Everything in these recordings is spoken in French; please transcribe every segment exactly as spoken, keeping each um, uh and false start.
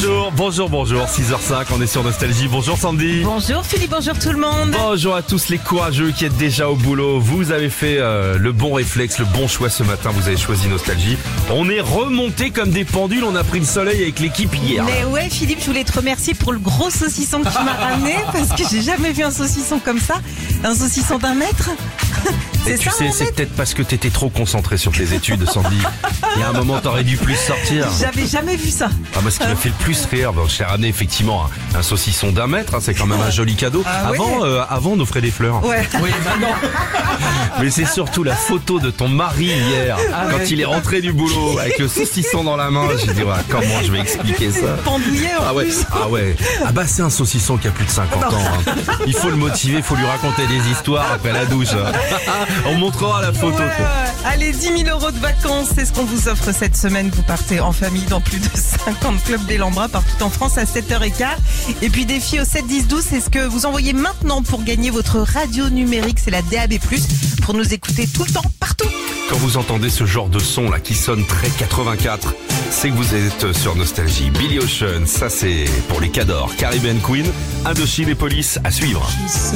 Bonjour, bonjour, bonjour, six heures cinq, on est sur Nostalgie. Bonjour Sandy. Bonjour Philippe, bonjour tout le monde. Bonjour à tous les courageux qui êtes déjà au boulot. Vous avez fait euh, le bon réflexe, le bon choix ce matin, vous avez choisi Nostalgie. On est remonté comme des pendules, on a pris le soleil avec l'équipe hier. Mais ouais Philippe, je voulais te remercier pour le gros saucisson que tu m'as ramené, parce que j'ai jamais vu un saucisson comme ça. Un saucisson d'un mètre. Et tu ça, sais, c'est peut-être parce que t'étais trop concentré sur tes études, Sandy. Il y a un moment, t'aurais dû plus sortir. J'avais jamais vu ça. Ah, moi, ce qui m'a fait le plus rire, bon, je t'ai ramené effectivement un, un saucisson d'un mètre, hein, c'est quand même un joli cadeau. Ah, avant, ouais. euh, avant, on offrait des fleurs. Ouais. Oui, maintenant. Mais c'est surtout la photo de ton mari hier, Ah, quand ouais. il est rentré du boulot avec le saucisson dans la main. J'ai dit, ouais, comment je vais expliquer ça? Pendouillé en Ah ouais, plus. ah ouais. Ah bah c'est un saucisson qui a plus de cinquante ans. Hein. Il faut le motiver, il faut lui raconter des histoires après la douche. On montrera la photo. Ouais, quoi. ouais. Allez, dix mille euros de vacances, c'est ce qu'on vous offre cette semaine. Vous partez en famille dans plus de cinquante clubs des Lambras partout en France à sept heures quinze. Et puis défi au sept dix douze, c'est ce que vous envoyez maintenant pour gagner votre radio numérique. C'est la D A B plus, pour nous écouter tout le temps, partout. Quand vous entendez ce genre de son là qui sonne très quatre-vingt-quatre, c'est que vous êtes sur Nostalgie. Billy Ocean, ça c'est pour les cadors. Caribbean Queen, Indochine et Police à suivre.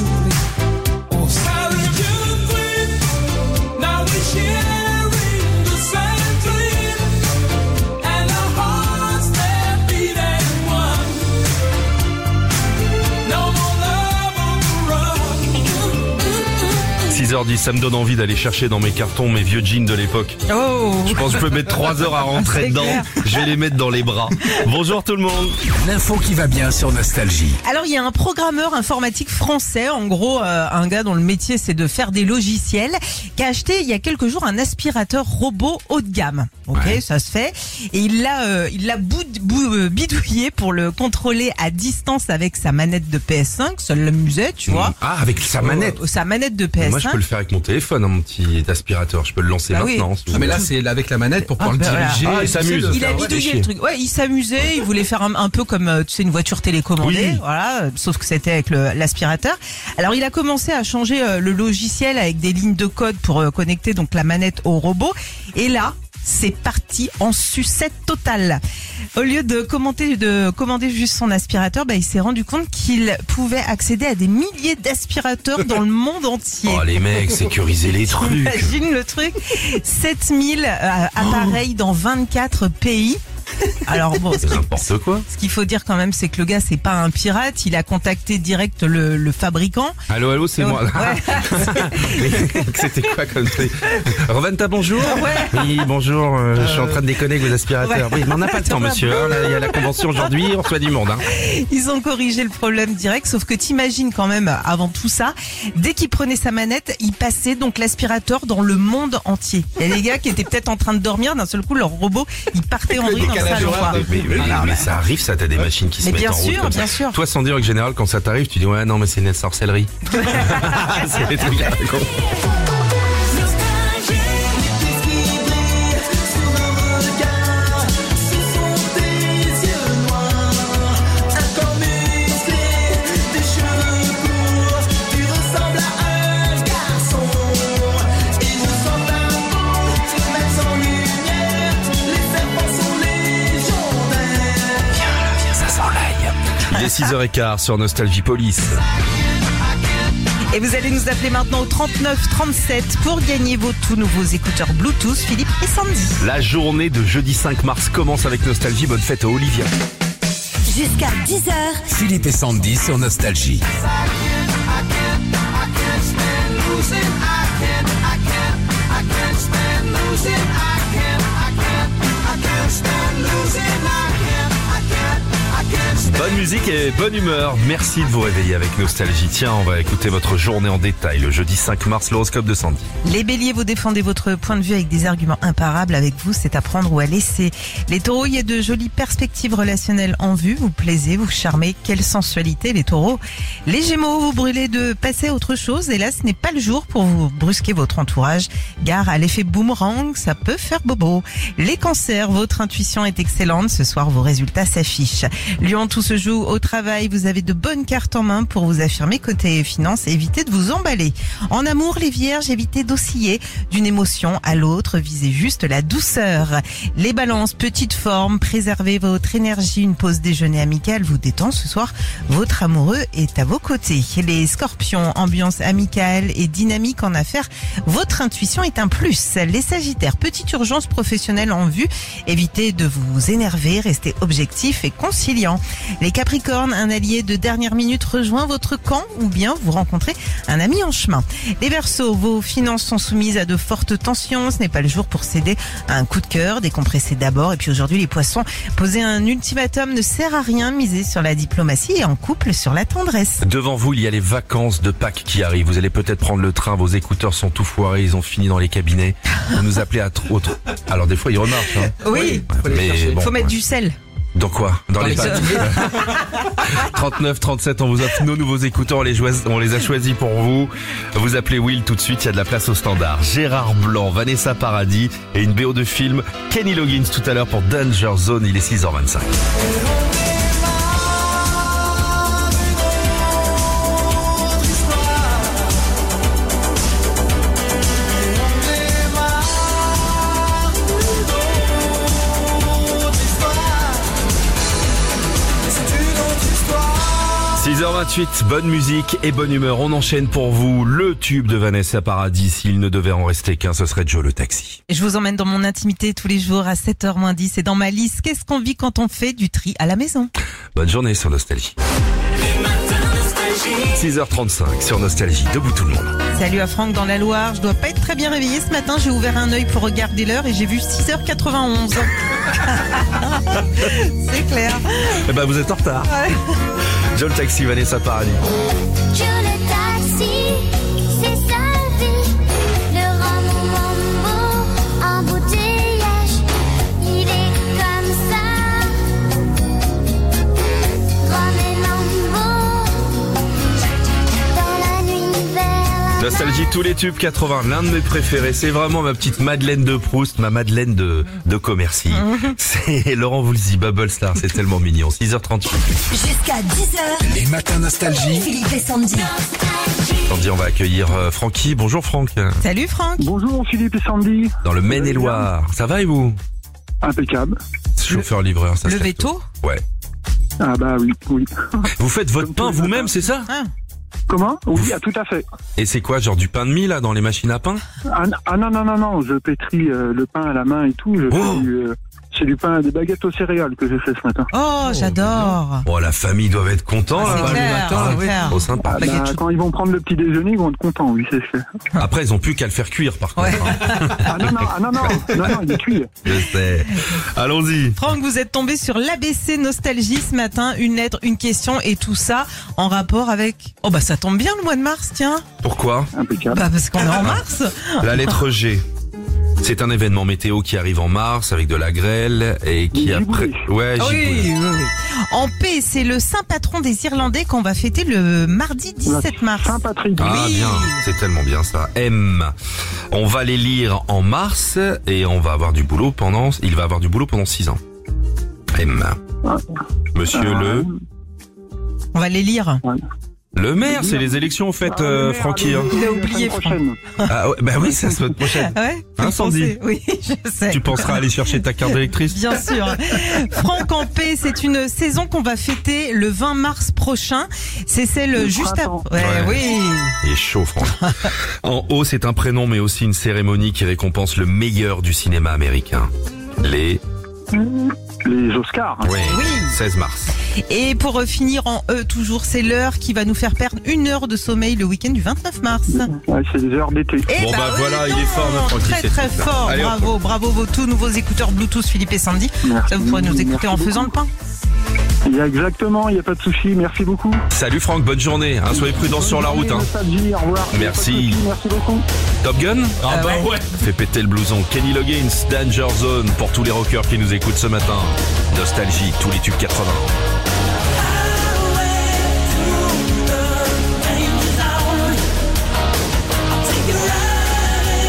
six heures dix, ça me donne envie d'aller chercher dans mes cartons mes vieux jeans de l'époque. Oh. Je pense que je peux mettre trois heures à rentrer C'est dedans. clair. Je vais les mettre dans les bras. Bonjour tout le monde. L'info qui va bien sur Nostalgie. Alors il y a un programmeur informatique français, en gros euh, un gars dont le métier c'est de faire des logiciels, qui a acheté il y a quelques jours un aspirateur robot haut de gamme. Ok, Ouais. ça se fait. Et il l'a euh, il l'a boud- bou- euh, bidouillé pour le contrôler à distance avec sa manette de P S cinq. Ça l'amusait, tu vois. Ah, avec sa manette. Euh, sa manette de P S cinq. Moi je peux le faire avec mon téléphone, hein, mon petit aspirateur. Je peux le lancer Bah oui. maintenant. si vous Ah, mais là, voulez. c'est avec la manette pour pouvoir Ah, le bah, diriger. voilà. Ah, il tu sais, s'amuse. de Il a faire- ouais, bidouillé chier. le truc. Ouais, il s'amusait, il voulait faire un, un peu comme euh, tu sais une voiture télécommandée, Oui. voilà, euh, sauf que c'était avec le- l'aspirateur. Alors il a commencé à changer euh, le logiciel avec des lignes de code pour euh, connecter donc la manette au robot. Et là, c'est parti en sucette totale. Au lieu de commenter, de commander juste son aspirateur, bah, il s'est rendu compte qu'il pouvait accéder à des milliers d'aspirateurs dans le monde entier. Oh les mecs, sécurisez les trucs. Imagine le truc, sept mille euh, appareils dans vingt-quatre pays. Alors bon, ce C'est qui- n'importe quoi. ce qu'il faut dire quand même, c'est que le gars, c'est pas un pirate. Il a contacté direct le, le fabricant. Allô, allô, c'est moi. Ouais. C'était quoi comme truc? Roventa, bonjour. Ouais. Oui, bonjour. euh, Je suis en train de déconner avec vos aspirateurs. Ouais. Oui, mais on n'a pas le temps, monsieur. hein, là, Il y a la convention aujourd'hui, on reçoit du monde. Hein. Ils ont corrigé le problème direct, sauf que t'imagines quand même, avant tout ça, dès qu'il prenait sa manette, il passait donc l'aspirateur dans le monde entier. Il y a des gars qui étaient peut-être en train de dormir, d'un seul coup, leur robot, il partait en vrille dans le décalage salon. horaire quoi. de- Mais, mais- Voilà. mais ça arrive, ça, t'as des machines qui se Mais mettent bien en route sûr, comme ça. bien sûr. Toi, sans dire en général, quand ça t'arrive, tu dis ouais, non, mais c'est une sorcellerie. C'est des trucs à raconter. Il est six heures quinze sur Nostalgie Police. Et vous allez nous appeler maintenant au trente-neuf trente-sept pour gagner vos tout nouveaux écouteurs Bluetooth, Philippe et Sandy. La journée de jeudi cinq mars commence avec Nostalgie. Bonne fête à Olivia. Jusqu'à dix heures. Philippe et Sandy sur Nostalgie. Bonne musique et bonne humeur. Merci de vous réveiller avec Nostalgie. Tiens, on va écouter votre journée en détail. Le jeudi cinq mars, l'horoscope de Sandy. Les béliers, vous défendez votre point de vue avec des arguments imparables. Avec vous, c'est à prendre ou à laisser. Les taureaux, il y a de jolies perspectives relationnelles en vue. Vous plaisez, vous charmez. Quelle sensualité, les taureaux. Les gémeaux, vous brûlez de passer à autre chose. Et là, ce n'est pas le jour pour vous brusquer votre entourage. Gare à l'effet boomerang, ça peut faire bobo. Les cancers, votre intuition est excellente. Ce soir, vos résultats s'affichent. Lion, tout se joue boulot, au travail, vous avez de bonnes cartes en main pour vous affirmer côté finances. Évitez de vous emballer. En amour, les vierges, évitez d'osciller d'une émotion à l'autre. Visez juste la douceur. Les balances, petite forme, préservez votre énergie. Une pause déjeuner amicale vous détend. Ce soir, votre amoureux est à vos côtés. Les scorpions, ambiance amicale et dynamique en affaires. Votre intuition est un plus. Les sagittaires, petite urgence professionnelle en vue. Évitez de vous énerver, restez objectif et conciliant. Les capricornes, un allié de dernière minute rejoint votre camp ou bien vous rencontrez un ami en chemin. Les verseaux, vos finances sont soumises à de fortes tensions. Ce n'est pas le jour pour céder à un coup de cœur. Décompressez d'abord. Et puis aujourd'hui, les poissons, poser un ultimatum ne sert à rien. Misez sur la diplomatie et en couple sur la tendresse. Devant vous, il y a les vacances de Pâques qui arrivent. Vous allez peut-être prendre le train, vos écouteurs sont tout foirés, ils ont fini dans les cabinets. Vous nous appelez à trop. trop- Alors des fois, ils remarquent. Hein. Oui, Mais bon, faut mettre du sel. Dans quoi? Dans, Dans les les pattes. trente-neuf trente-sept, on vous offre nos nouveaux écouteurs, on les, joies- on les a choisis pour vous. Vous appelez Will tout de suite, il y a de la place au standard. Gérard Blanc, Vanessa Paradis et une B O de film. Kenny Loggins tout à l'heure pour Danger Zone, il est six heures vingt-cinq. six heures vingt-huit, bonne musique et bonne humeur. On enchaîne pour vous le tube de Vanessa Paradis. S'il ne devait en rester qu'un, ce serait Joe le taxi. Je vous emmène dans mon intimité tous les jours à sept heures moins dix et dans ma liste. Qu'est-ce qu'on vit quand on fait du tri à la maison? Bonne journée sur Nostalgie. six heures trente-cinq sur Nostalgie, debout tout le monde. Salut à Franck dans la Loire. Je dois pas être très bien réveillée ce matin. J'ai ouvert un œil pour regarder l'heure et j'ai vu six heures quatre-vingt-onze. C'est clair. Eh ben vous êtes en retard. Ouais. Joe le taxi, Vanessa Paradis. Joe le taxi, c'est sa vie. Le rhum mambo, embouteillage. Il est comme ça. Rhum et mambo. Dans la nuit vers la Nostalgie, tous les tubes quatre-vingts, l'un de mes préférés. C'est vraiment ma petite Madeleine de Proust, ma Madeleine de, de Commercy. C'est Laurent Voulzy, Bubble Star, c'est tellement mignon. six heures trente-huit. Jusqu'à dix heures, Les matins nostalgie. Philippe et Sandy. On dit on va accueillir euh, Francky. Bonjour Franck. Salut Franck. Bonjour Philippe et Sandy. Dans le Maine-et-Loire. Ça va et vous? Impeccable. Chauffeur-livreur, ça se Le lève tôt. veto. Ouais. Ah bah oui, oui. Vous faites votre Comme pain tous les vous-même, matins. c'est ça? Ah. Comment? Oui, ah, tout à fait. Et c'est quoi, genre du pain de mie là, dans les machines à pain? Ah, n- ah non, non, non, non, je pétris euh, le pain à la main et tout. Je Oh. fais du, euh, c'est du pain, des baguettes aux céréales que j'ai fait ce matin. Oh, j'adore. Oh, la famille doit être contente Ah, là. c'est le clair, matin. c'est clair. Trop sympa. Ah, baguette bah, chaude. quand ils vont prendre le petit déjeuner, ils vont être contents, oui, c'est fait. Après, ils ont plus qu'à le faire cuire par contre. Ouais. hein. Ah non, non, ah, non, non, non, non, il est cuit. Je sais. Allons-y. Franck, vous êtes tombé sur l'A B C Nostalgie ce matin. Une lettre, une question et tout ça en rapport avec... Oh bah ça tombe bien le mois de mars, tiens. Pourquoi? Impeccable. Bah parce qu'on est en mars. La lettre G. C'est un événement météo qui arrive en mars avec de la grêle et qui Les après... giboulées. Ouais, Oui, giboulées. oui, oui. En paix, c'est le saint patron des Irlandais qu'on va fêter le mardi dix-sept mars. Saint-Patrick. Ah Oui. bien, c'est tellement bien ça. M. On va les lire en mars et on va avoir du boulot pendant... Il va avoir du boulot pendant six ans. M. Ah. Monsieur Ah, le... On va les lire. Le maire, c'est les élections en fait, Ah, euh, merde, Francky. hein. Il a la oublié, semaine prochaine. Ah ouais, bah oui, c'est la semaine prochaine. Ouais, faut Hein, y Sandy penser. Oui, je sais. Tu penseras aller chercher ta carte d'électrice? Bien sûr. Franck en paix, c'est une saison qu'on va fêter le vingt mars prochain. C'est celle Le juste printemps. après. Ouais, Ouais. oui. Il est chaud, Franck. En haut, c'est un prénom, mais aussi une cérémonie qui récompense le meilleur du cinéma américain. Les... Les Oscars. Oui, Oui. seize mars. Et pour euh, finir en E, toujours, c'est l'heure qui va nous faire perdre une heure de sommeil le week-end du vingt-neuf mars. Ouais, c'est des heures d'été. Eh Bon, bah, oui, voilà, il donc, est fort, notre Francky, Très c'est très tout ça. fort. Allez, hop. bravo, bravo vos tous nouveaux écouteurs Bluetooth Philippe et Sandy. Merci. Ça, vous pourrez nous écouter Merci en faisant le beaucoup. pain. Il y a exactement, il n'y a pas de souci. Merci beaucoup. Salut Franck, bonne journée. Hein, soyez prudents sur la route. Hein. Nostalgie, au revoir. Merci. Il y a pas de souci, Merci beaucoup. Top Gun? Ah bah ouais. Fais péter le blouson. Kenny Loggins, Danger Zone pour tous les rockers qui nous écoutent ce matin. Nostalgie, tous les tubes quatre-vingts.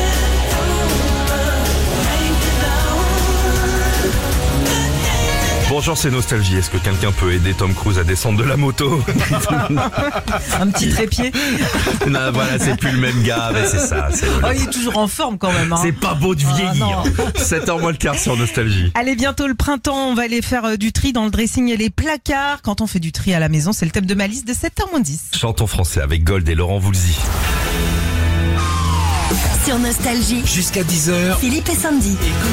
Bon, Bonjour, c'est Nostalgie. Est-ce que quelqu'un peut aider Tom Cruise à descendre de la moto? Un petit trépied. Non, voilà, c'est plus le même gars, mais c'est ça. C'est, Oh, il est toujours en forme quand même. Hein. c'est pas beau de vieillir. Ah, sept heures moins le quart sur Nostalgie. Allez, bientôt le printemps, on va aller faire euh, du tri dans le dressing et les placards. Quand on fait du tri à la maison, c'est le thème de ma liste de sept heures moins dix. Chantons français avec Gold et Laurent Voulzy. Sur Nostalgie, Jusqu'à dix heures, Philippe et Sandy.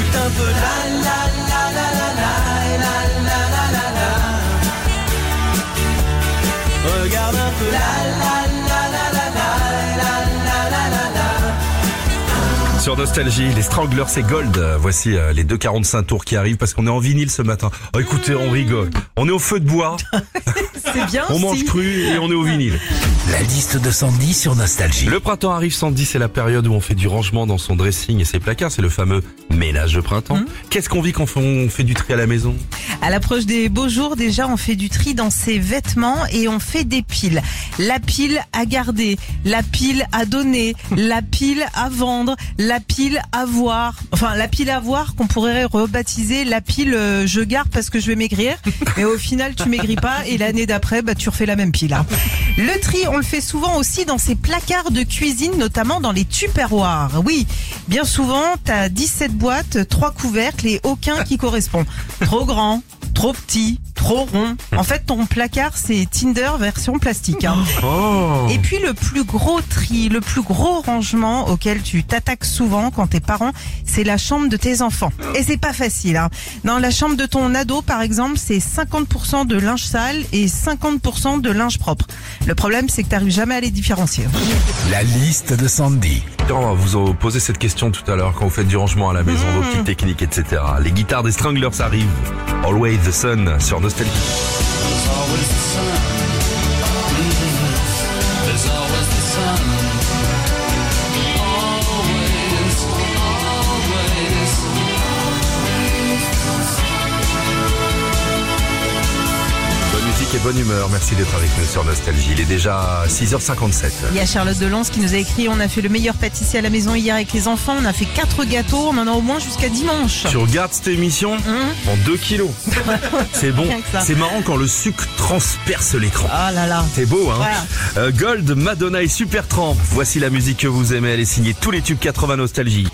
Sur Nostalgie, les Stranglers et Gold. Voici euh, les deux quarante-cinq tours qui arrivent parce qu'on est en vinyle ce matin. Oh, écoutez, on rigole. On est au feu de bois, C'est bien. on mange si. cru et on est au vinyle. la liste de Sandy sur Nostalgie. Le printemps arrive, Sandy, c'est la période où on fait du rangement dans son dressing et ses placards. C'est le fameux ménage de printemps. Mmh. Qu'est-ce qu'on vit quand on fait du tri à la maison? À l'approche des beaux jours, déjà, on fait du tri dans ses vêtements et on fait des piles. La pile à garder, la pile à donner, la pile à vendre, la pile à voir. Enfin, la pile à voir qu'on pourrait rebaptiser la pile euh, je garde parce que je vais maigrir. Mais au final, tu maigris pas et l'année d'après, bah, tu refais la même pile. Hein. Le tri, on le fait souvent aussi dans ses placards de cuisine, notamment dans les tupperwares. Oui, bien souvent, t'as dix-sept boîtes, trois couvercles et aucun qui correspond. Trop grand, trop petit, trop rond. En fait, ton placard, c'est Tinder version plastique. Hein. Oh. Et puis le plus gros tri, le plus gros rangement auquel tu t'attaques souvent quand t'es parent, c'est la chambre de tes enfants. Et c'est pas facile. Hein. Dans la chambre de ton ado, par exemple, c'est cinquante pour cent de linge sale et cinquante pour cent de linge propre. Le problème, c'est que t'arrives jamais à les différencier. La liste de Sandy. On va vous poser cette question tout à l'heure quand vous faites du rangement à la maison, vos petites techniques, et cetera. Les guitares des Stranglers arrivent. Always the Sun sur Nostalgie. Bonne musique et bonne humeur. Merci d'être avec nous sur Nostalgie. Il est déjà six heures cinquante-sept. Il y a Charlotte de Lens qui nous a écrit: on a fait le meilleur pâtissier à la maison hier avec les enfants, on a fait quatre gâteaux, on en a au moins jusqu'à dimanche. Tu regardes cette émission en deux kilos. C'est bon. Rien que ça. C'est marrant quand le sucre transperce l'écran. Ah là là. C'est beau, hein. Voilà. Euh, Gold, Madonna et Supertramp. Voici la musique que vous aimez. Elle est signée tous les tubes quatre-vingts Nostalgie.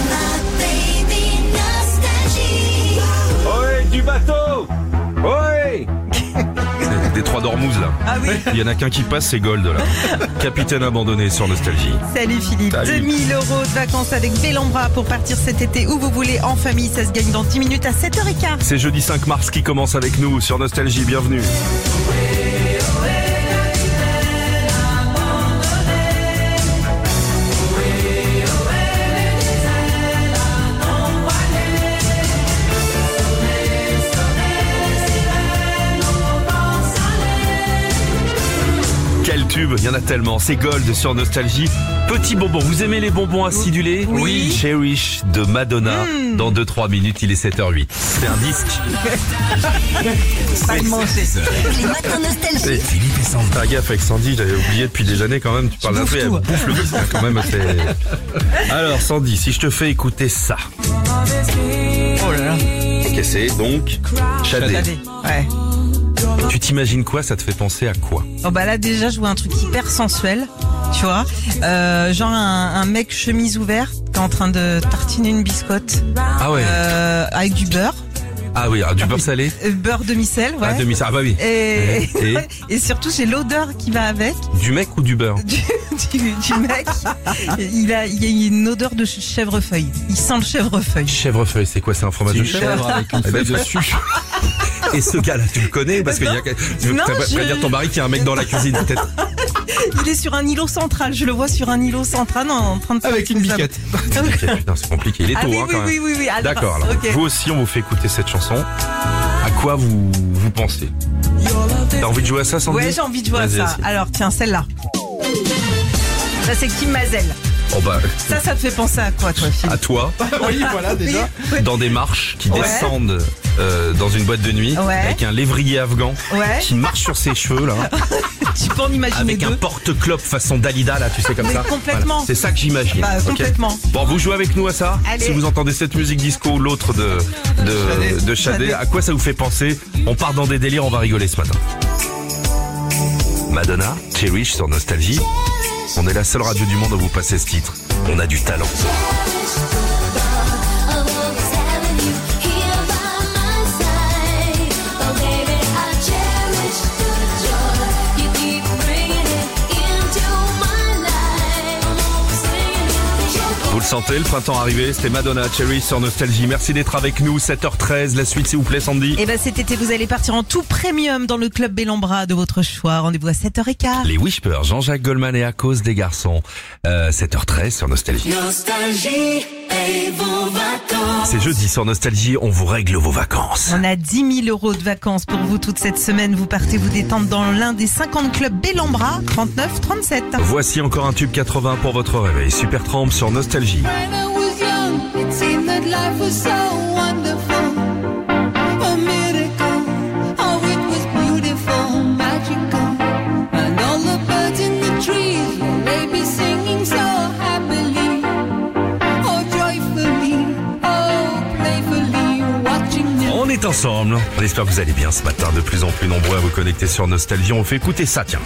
Ohé, du bateau. Ohé. C'est des trois d'Ormuz, là. Ah oui. Il y en a qu'un qui passe, c'est Gold, là. Capitaine abandonné sur Nostalgie. Salut Philippe. Salut. deux mille euros de vacances avec Bellambra pour partir cet été où vous voulez en famille. Ça se gagne dans dix minutes à sept heures quinze. C'est jeudi cinq mars qui commence avec nous sur Nostalgie. Bienvenue. Quel tube, il y en a tellement. C'est Gold sur Nostalgie. Petit bonbon, vous aimez les bonbons acidulés? Oui. Cherish de Madonna. Dans deux trois minutes, il est sept heures huit. C'est un disque. Pas de manger. Les matins Nostalgie. Philippe et Sandy. Fais gaffe avec Sandy, j'avais oublié depuis des années quand même. Tu parles d'un bouffes truc, elle tout. bouffe le disque hein, quand même. c'est- Alors Sandy, si je te fais écouter ça. Oh là là. Ok, c'est donc Shadé. Allez. Ouais. Tu t'imagines quoi? Ça te fait penser à quoi? Oh bah là déjà je vois un truc hyper sensuel, tu vois, euh, genre un, un mec chemise ouverte qui est en train de tartiner une biscotte Ah ouais. euh, avec du beurre, Ah oui, alors, du beurre salé. euh, beurre demi-sel, ouais. Ah demi ah bah oui. Et, Et et surtout j'ai l'odeur qui va avec du mec ou du beurre? du, du, du mec. Il a, il y a une odeur de chèvrefeuille. Il sent le chèvrefeuille. Chèvrefeuille, c'est quoi? C'est un fromage de chèvre avec une Eh ben, dessus. Et ce gars-là, tu le connais parce qu'il y a. Tu veux Non, t'as pas- je- pas dire ton mari qu'il y a un mec dans la cuisine peut-être. Il est sur un îlot central. Je le vois sur un îlot central en, en train de faire Avec une ses biquette. ab- Ok, putain, c'est compliqué. Il est Ah tôt oui, hein, oui, quand oui, même. oui, oui. Alors, D'accord. Alors, ok. vous aussi, on vous fait écouter cette chanson. À quoi vous vous pensez? T'as envie de jouer à ça, Sandy? Ouais, j'ai envie de jouer à Vas-y, ça. vas-y. Alors, tiens, celle-là. Ça, c'est Kim Mazel. Oh bah, Ça, ça te fait penser à quoi, toi, Philippe? à toi, Oui, voilà déjà. dans des marches qui Ouais. descendent euh, dans une boîte de nuit Ouais. avec un lévrier afghan Ouais. qui marche sur ses cheveux là Tu peux en imaginer Avec un deux. porte-clope façon Dalida, là, tu sais, comme Mais ça. complètement. Voilà. C'est ça que j'imagine. Bah, Ok. complètement. Bon, vous jouez avec nous à ça. Allez. Si vous entendez cette musique disco ou l'autre de, de, de Shadé, Shadé. à quoi ça vous fait penser? On part dans des délires, on va rigoler ce matin. Madonna, Cherish sur Nostalgie. On est la seule radio du monde à vous passer ce titre. On a du talent. Vous le sentez, le printemps arrivé, c'était Madonna, Cherish sur Nostalgie. Merci d'être avec nous, sept heures treize. La suite, s'il vous plaît, Sandy. Et ben cet été, vous allez partir en tout premium dans le club Bellambra de votre choix. Rendez-vous à sept heures quinze. Les Whispers, Jean-Jacques Goldman et À cause des garçons. Euh, sept heures treize sur Nostalgie. Nostalgie et vos vacances. C'est jeudi sur Nostalgie, on vous règle vos vacances. On a dix mille euros de vacances pour vous toute cette semaine. Vous partez vous détendre dans l'un des cinquante clubs Bellambra, trente-neuf trente-sept. Voici encore un tube quatre-vingts pour votre réveil. Super Tramp sur Nostalgie. When I was young, it seemed that life was so wonderful. A miracle, oh it was beautiful, magical. And all the birds in the trees, will they be singing so happily? Oh joyfully, oh playfully, watching them. On est ensemble. On espère que vous allez bien ce matin. De plus en plus nombreux à vous connecter sur Nostalgie. On fait écouter ça, tiens.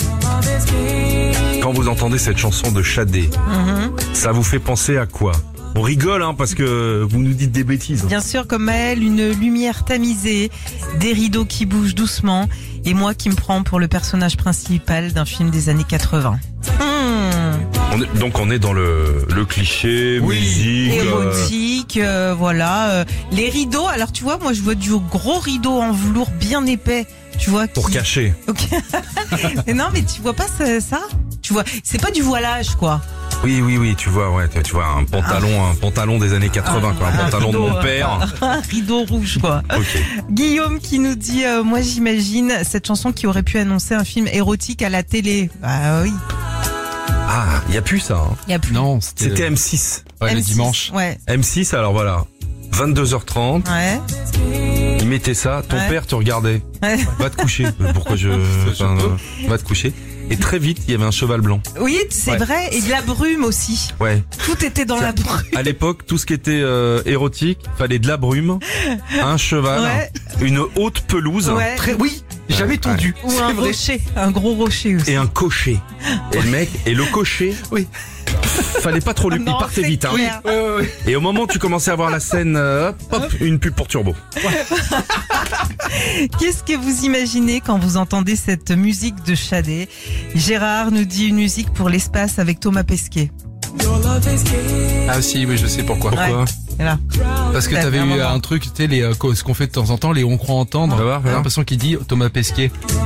Quand vous entendez cette chanson de Shadé, ça vous fait penser à quoi? On rigole, hein, parce que vous nous dites des bêtises. Bien sûr, comme elle, une lumière tamisée, des rideaux qui bougent doucement, et moi qui me prends pour le personnage principal d'un film des années quatre-vingts. Hmm. On est- donc on est dans le, le cliché, musique. euh, Érotique, euh, voilà. euh, les rideaux, alors tu vois, moi je vois du gros rideau en velours bien épais, tu vois. pour qui- cacher. Ok. Mais non, mais tu vois pas ça, ça Tu vois, c'est pas du voilage, quoi. Oui, oui, oui, tu vois, ouais, tu vois un pantalon, un pantalon des années quatre-vingts, quoi, un pantalon de rideau, mon euh, père. Un rideau rouge, quoi. Ok. Guillaume qui nous dit, euh, moi j'imagine cette chanson qui aurait pu annoncer un film érotique à la télé. Bah oui, Ah, il y a plus ça. Hein. il y a plus. Non, c'était C'était M six. ouais, le M six, dimanche. Ouais, M six, alors voilà, vingt-deux heures trente. ouais. Il mettait ça. Ton Ouais. père te regardait. Ouais. Va te coucher. Euh, Pourquoi je enfin, euh, Va te coucher. Et très vite, il y avait un cheval blanc. Oui, c'est Ouais. vrai. Et de la brume aussi. Ouais. Tout était dans la brume. À l'époque, tout ce qui était euh, érotique, fallait de la brume, un cheval, Ouais. une haute pelouse. Ouais. Très, oui, jamais tondu. Ou C'est un vrai. rocher, un gros rocher aussi. Et un cocher. Et le mec, et le cocher, Oui. fallait pas trop lui, il Non, partait c'est vite. Hein. clair. Ouais, ouais, ouais. Et au moment où tu commençais à voir la scène, euh, hop, hop, une pub pour Turbo. Qu'est-ce que vous imaginez quand vous entendez cette musique de Shadé? Gérard nous dit une musique pour l'espace avec Thomas Pesquet. Ah si, oui, je sais pourquoi. Pourquoi Ouais. Voilà. Parce que T'as t'avais fait un eu moment. un truc, tu sais, les, euh, ce qu'on fait de temps en temps, les on croit entendre. On va voir, J'ai voilà. l'impression qu'il dit Thomas Pesquet.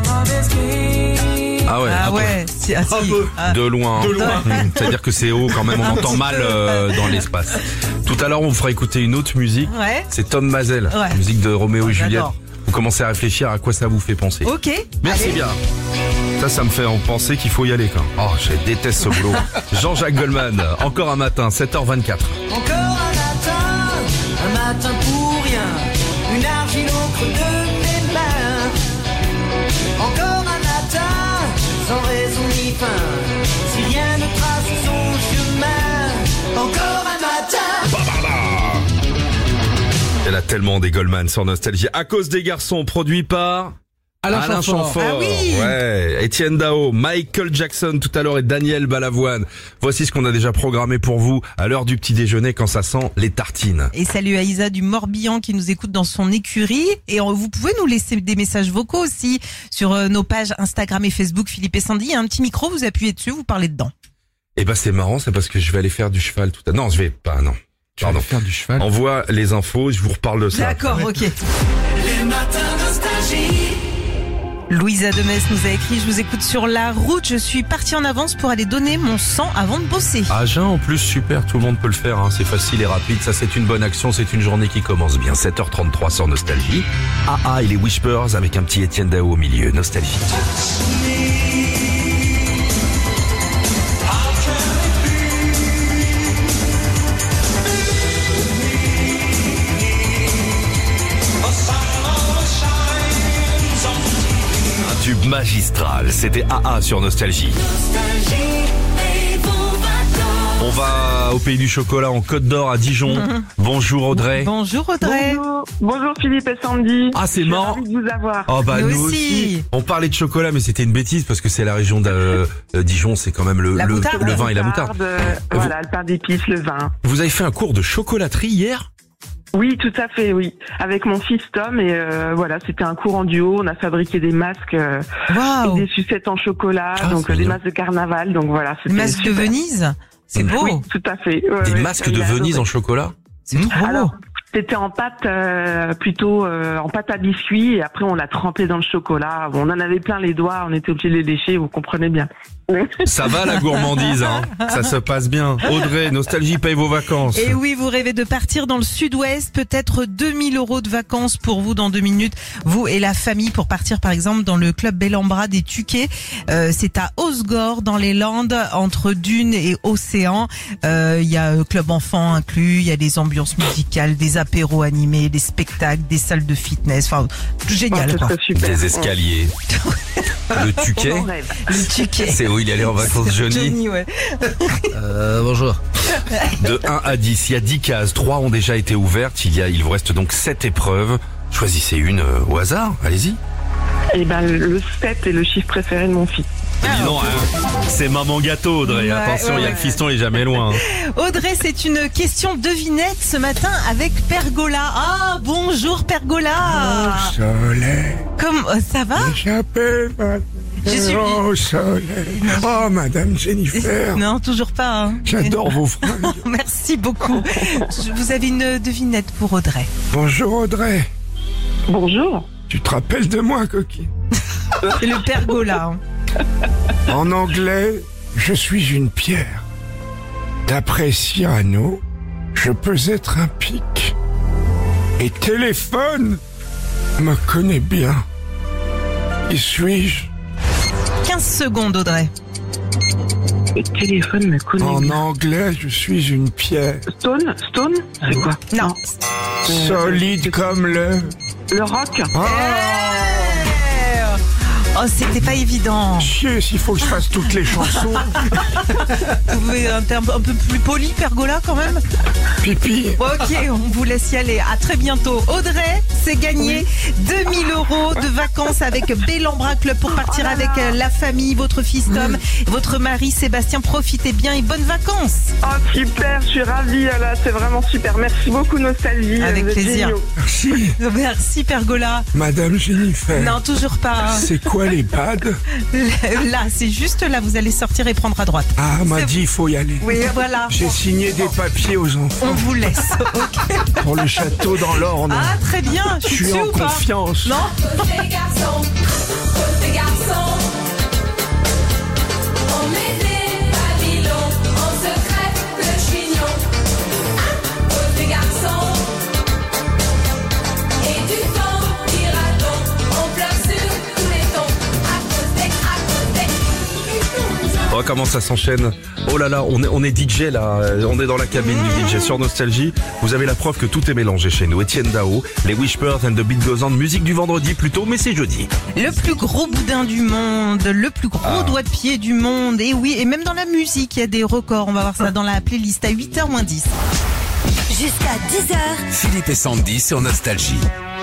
Ah ouais. Ah un peu. ouais. Si, ah, si. Ah. De loin. De loin. Mmh, c'est-à-dire que c'est haut quand même, on Un entend petit mal peu. euh, dans l'espace. Tout à l'heure, on vous fera écouter une autre musique. Ouais. C'est Tom Mazel, Ouais. musique de Roméo et Juliette. J'adore. Vous commencez à réfléchir à quoi ça vous fait penser. Ok. Merci Allez. bien. Ça, ça me fait en penser qu'il faut y aller quand même. Oh, je déteste ce boulot. Jean-Jacques Goldman, encore un matin, sept heures vingt-quatre. Encore un matin, un matin pour rien, une argile au creux de mes mains. Encore un matin, sans raison ni fin, si rien ne trace son chemin. Encore un matin. Elle a tellement des Goldman sur Nostalgie. À cause des garçons, produit par Alain Alain Chamfort. Chamfort. Ah oui. Ouais. Étienne Dao, Michael Jackson tout à l'heure et Daniel Balavoine. Voici ce qu'on a déjà programmé pour vous à l'heure du petit déjeuner quand ça sent les tartines. Et salut à Isa du Morbihan qui nous écoute dans son écurie. Et euh, vous pouvez nous laisser des messages vocaux aussi sur euh, nos pages Instagram et Facebook Philippe et Sandy. Il y a un petit micro, vous appuyez dessus, vous parlez dedans. Eh ben c'est marrant, c'est parce que je vais aller faire du cheval tout à l'heure. Non, je vais pas, non. Tu vas Pardon. faire du cheval. Envoie les infos, je vous reparle de ça. D'accord, ok. Les matins nostalgie. Louisa de Metz nous a écrit, je vous écoute sur la route, je suis partie en avance pour aller donner mon sang avant de bosser. À Agen en plus, super, tout le monde peut le faire, hein. C'est facile et rapide, ça c'est une bonne action, c'est une journée qui commence bien. sept heures trente-trois sur Nostalgie. Ah ah et les Whispers avec un petit Étienne Dao au milieu, Nostalgie. Un tube magistral. C'était A A sur Nostalgie. Nostalgie et vos vacances. On va au pays du chocolat en Côte d'Or à Dijon. Bonjour Audrey. Bonjour Audrey. Bonjour, bonjour Philippe et Sandy. Ah, c'est Je suis marrant. ravie de vous avoir. Oh bah Nous nous, aussi. aussi. On parlait de chocolat mais c'était une bêtise parce que c'est la région de euh, Dijon, c'est quand même le, La le, moutarde. le vin et la moutarde. euh, Voilà, le pain d'épices, le vin. Vous avez fait un cours de chocolaterie hier ? Oui, tout à fait, oui. Avec mon fils Tom et euh, voilà, c'était un cours en duo. On a fabriqué des masques euh, Waouh. et des sucettes en chocolat, Ah, donc c'est euh, des mignon. masques de carnaval. Donc voilà, c'était Masque de super. Venise. C'est beau. Oui, tout à fait. Ouais, Des ouais, masques de il a Venise adoré. en chocolat ? C'est trop beau. Alors, c'était en pâte, euh, plutôt euh, en pâte à biscuits, et après on l'a trempé dans le chocolat. Bon, on en avait plein les doigts, on était obligé de les lécher, vous comprenez bien. Ça va la gourmandise, hein ? Ça se passe bien. Audrey, Nostalgie paye vos vacances. Et oui, vous rêvez de partir dans le sud-ouest, peut-être deux mille euros de vacances pour vous dans deux minutes, vous et la famille, pour partir par exemple dans le club Bellambra des Tuquets. Euh, c'est à Osgore dans les Landes, entre dunes et océan. Euh, Il y a euh, club enfant inclus, il y a des ambiances musicales, des apéros animés, des spectacles, des salles de fitness, enfin tout génial Oh, quoi. c'est super. Des escaliers. Le Tuquet, On en rêve. Le Tuquet. c'est où il allait en vacances Johnny. Johnny, ouais. Euh, bonjour. De un à dix, il y a dix cases, trois ont déjà été ouvertes, il y a, il vous reste donc sept épreuves. Choisissez une euh, au hasard, allez-y. Et ben le sept est le chiffre préféré de mon fils. Dis donc, hein, c'est maman gâteau Audrey, Ouais, attention, il ouais, y a le ouais. fiston, il est jamais loin. hein. Audrey, c'est une question devinette ce matin avec Pergola. Ah, bonjour Pergola. Soleil, Comme euh, ça va? j'appelle Je suis- au soleil. Oh, Madame Jennifer, Non, toujours pas. hein. j'adore vos fringues. Merci beaucoup. Je- Vous avez une devinette pour Audrey. Bonjour Audrey, Bonjour. tu te rappelles de moi, coquine? C'est le Pergola. hein. En anglais, je suis une pierre. D'après Cyrano, je peux être un pic. Et téléphone me connaît bien. Qui suis-je? quinze secondes, Audrey. Le téléphone me connaît En bien. anglais, je suis une pierre. Stone, Stone, c'est quoi? Non. Solide comme le... Le rock. Ah, Oh, c'était pas évident. chier, s'il faut que je fasse toutes les chansons. Vous pouvez un terme un peu plus poli, Pergola, quand même? Pipi. Ok, on vous laisse y aller. À très bientôt. Audrey, c'est gagné deux mille euros de vacances avec Bellambra Club pour partir avec euh, la famille, votre fils Tom, votre mari Sébastien. Profitez bien et bonnes vacances. Oh super, je suis ravie là, c'est vraiment super. Merci beaucoup Nostalgie. Avec Vous êtes plaisir. géniaux. Merci, Merci Pergola. Madame Jennifer. Non, toujours pas. hein. C'est quoi les pads? Là, c'est juste là, vous allez sortir et prendre à droite. Ah, m'a C'est- dit, il faut y aller. Oui, voilà. J'ai signé des papiers aux enfants On vous laisse. Ok. pour le château dans l'Orne. Ah, très bien. Je Je suis suis dessus en ou pas? confiance. Non? Côté garçon, côté garçon, on met des pavillons, on se crève le chignon. Côté garçon, et du temps ira donc, on pleure sur tous les tons. À côté, à côté. Oh, comment ça s'enchaîne. Oh là là, on est, on est D J là, on est dans la cabine du D J sur Nostalgie. Vous avez la preuve que tout est mélangé chez nous. Étienne Dao, les Wishbirds and the Beat Goes On, musique du vendredi plutôt, mais c'est jeudi. Le plus gros boudin du monde, le plus gros Ah. doigt de pied du monde. Et oui, et même dans la musique, il y a des records. On va voir ça dans la playlist à huit heures moins dix. Jusqu'à dix heures. Philippe et Sandy sur Nostalgie.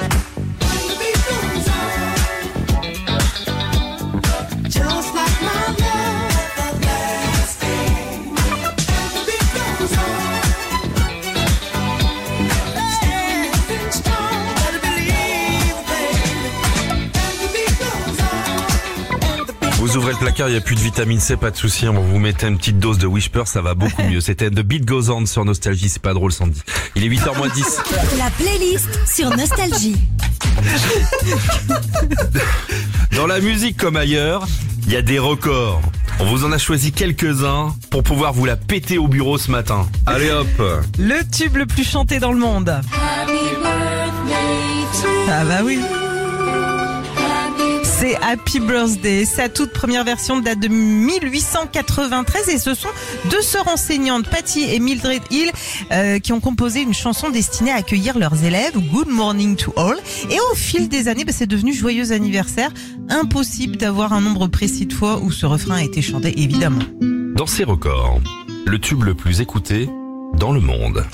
Vous ouvrez le placard, il n'y a plus de vitamine C, pas de souci. On vous mettez une petite dose de Whisper, ça va beaucoup mieux. C'était The Beat Goes On sur Nostalgie, c'est pas drôle Sandy. Il est huit heures moins dix. La playlist sur Nostalgie. Dans la musique comme ailleurs, il y a des records. On vous en a choisi quelques-uns pour pouvoir vous la péter au bureau ce matin. Allez hop. Le tube le plus chanté dans le monde. Ah bah oui. C'est Happy Birthday. Sa toute première version date de mille huit cent quatre-vingt-treize et ce sont deux sœurs enseignantes, Patty et Mildred Hill, euh, qui ont composé une chanson destinée à accueillir leurs élèves, Good Morning to All. Et au fil des années, bah, c'est devenu Joyeux anniversaire. Impossible d'avoir un nombre précis de fois où ce refrain a été chanté, évidemment. Dans ses records, le tube le plus écouté dans le monde.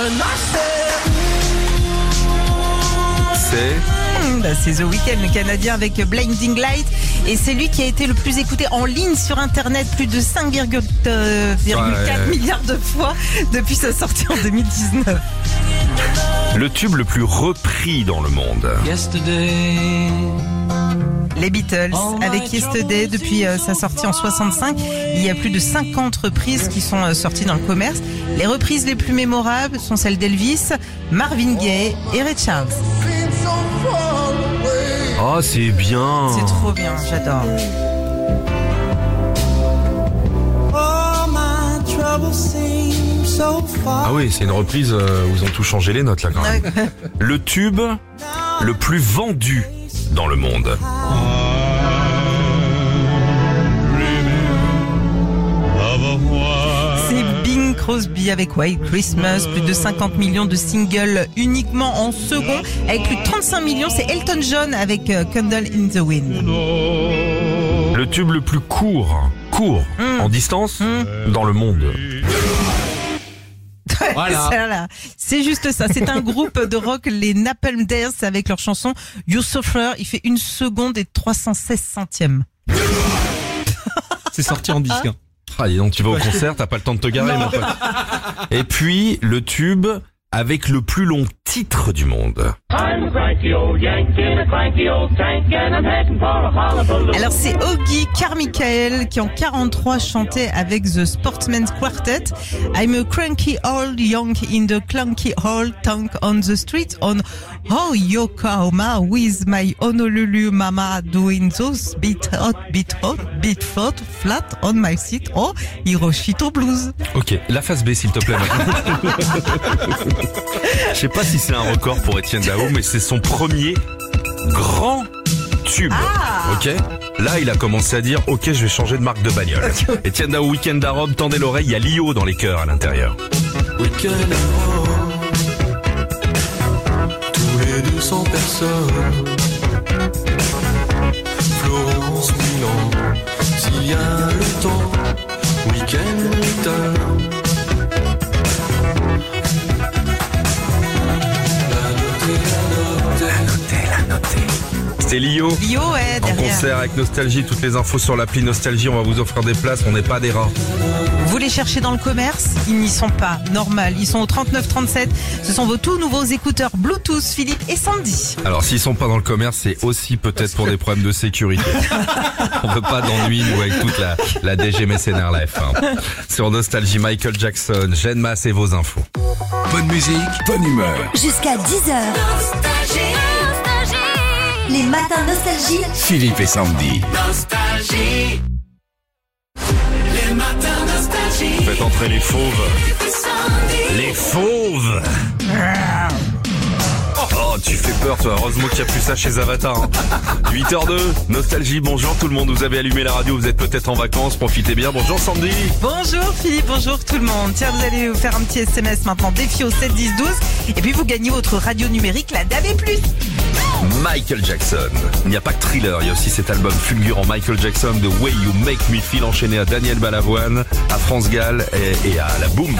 C'est... Mmh, bah, c'est The Weeknd, le Canadien, avec Blinding Light. Et c'est lui qui a été le plus écouté en ligne sur Internet, plus de cinq virgule quatre Ouais. milliards de fois depuis sa sortie en deux mille dix-neuf. le tube le plus repris dans le monde. Yesterday. Les Beatles, avec Yesterday, depuis euh, sa sortie en soixante-cinq, il y a plus de cinquante reprises qui sont euh, sorties dans le commerce. Les reprises les plus mémorables sont celles d'Elvis, Marvin Gaye et Ray Charles. Oh, c'est bien. C'est trop bien, j'adore. Oh, my troubles seem so far. Ah oui, c'est une reprise euh, où ils ont tout changé les notes là quand même. Le tube le plus vendu dans le monde. C'est Bing Crosby avec White Christmas, plus de cinquante millions de singles uniquement en second, avec plus de trente-cinq millions, c'est Elton John avec euh, Candle in the Wind. Le tube le plus court, court, Mm. en distance, Mm. dans le monde. Voilà. Voilà. C'est juste ça. C'est un groupe de rock, les Napalm Death, avec leur chanson You Suffer. Il fait une seconde et trois cent seize centièmes. C'est sorti en disque. Hein. Ah, dis donc, tu vas au concert, t'as pas le temps de te garer, mon pote. Et puis, le tube avec le plus long titre du monde. Alors c'est Oggy Carmichael qui en quarante-trois chantait avec The Sportsman's Quartet. I'm a cranky old young in the clunky old tank on the street on Oh Yokohama with my Honolulu mama doing those beat hot, beat hot, beat hot, flat on my seat. Oh Hiroshito Blues. Ok, la face B s'il te plaît maintenant. Je sais pas si c'est un record pour Étienne Dao, mais c'est son premier grand tube. Ah. Ok. Là, il a commencé à dire, ok, je vais changer de marque de bagnole. Étienne Dao, Weekend à Rome, tendez l'oreille, il y a Lio dans les chœurs à l'intérieur. Weekend à Rome. Tous les deux cents personnes. Florence, Milan. S'il y a le temps. Weekend return. C'est Lio. Lio, ouais, En derrière. concert avec Nostalgie, toutes les infos sur l'appli Nostalgie, on va vous offrir des places, on n'est pas des rats. Vous les cherchez dans le commerce, ils n'y sont pas, normal. Ils sont au trente-neuf trente-sept. Ce sont vos tout nouveaux écouteurs Bluetooth, Philippe et Sandy. Alors s'ils sont pas dans le commerce, c'est aussi peut-être pour des problèmes de sécurité. On veut pas d'ennui, nous, avec toute la, la D G mercenaire, la F un. Sur Nostalgie, Michael Jackson, Jeanne Masse et vos infos. Bonne musique, bonne humeur. Jusqu'à dix heures. Les matins nostalgie. Philippe et Sandy. Faites entrer les fauves. Les fauves. Oh, tu fais peur, toi. Heureusement qu'il n'y a plus ça chez Avatar. hein. huit heures deux, Nostalgie, bonjour tout le monde. Vous avez allumé la radio, vous êtes peut-être en vacances, profitez bien. Bonjour Sandy. Bonjour Philippe, bonjour tout le monde. Tiens, vous allez vous faire un petit S M S maintenant, défi au sept dix douze. Et puis vous gagnez votre radio numérique, la D A B plus. Michael Jackson. Il n'y a pas que Thriller, il y a aussi cet album fulgurant Michael Jackson, The Way You Make Me Feel, enchaîné à Daniel Balavoine, à France Gall et, et à la Boom.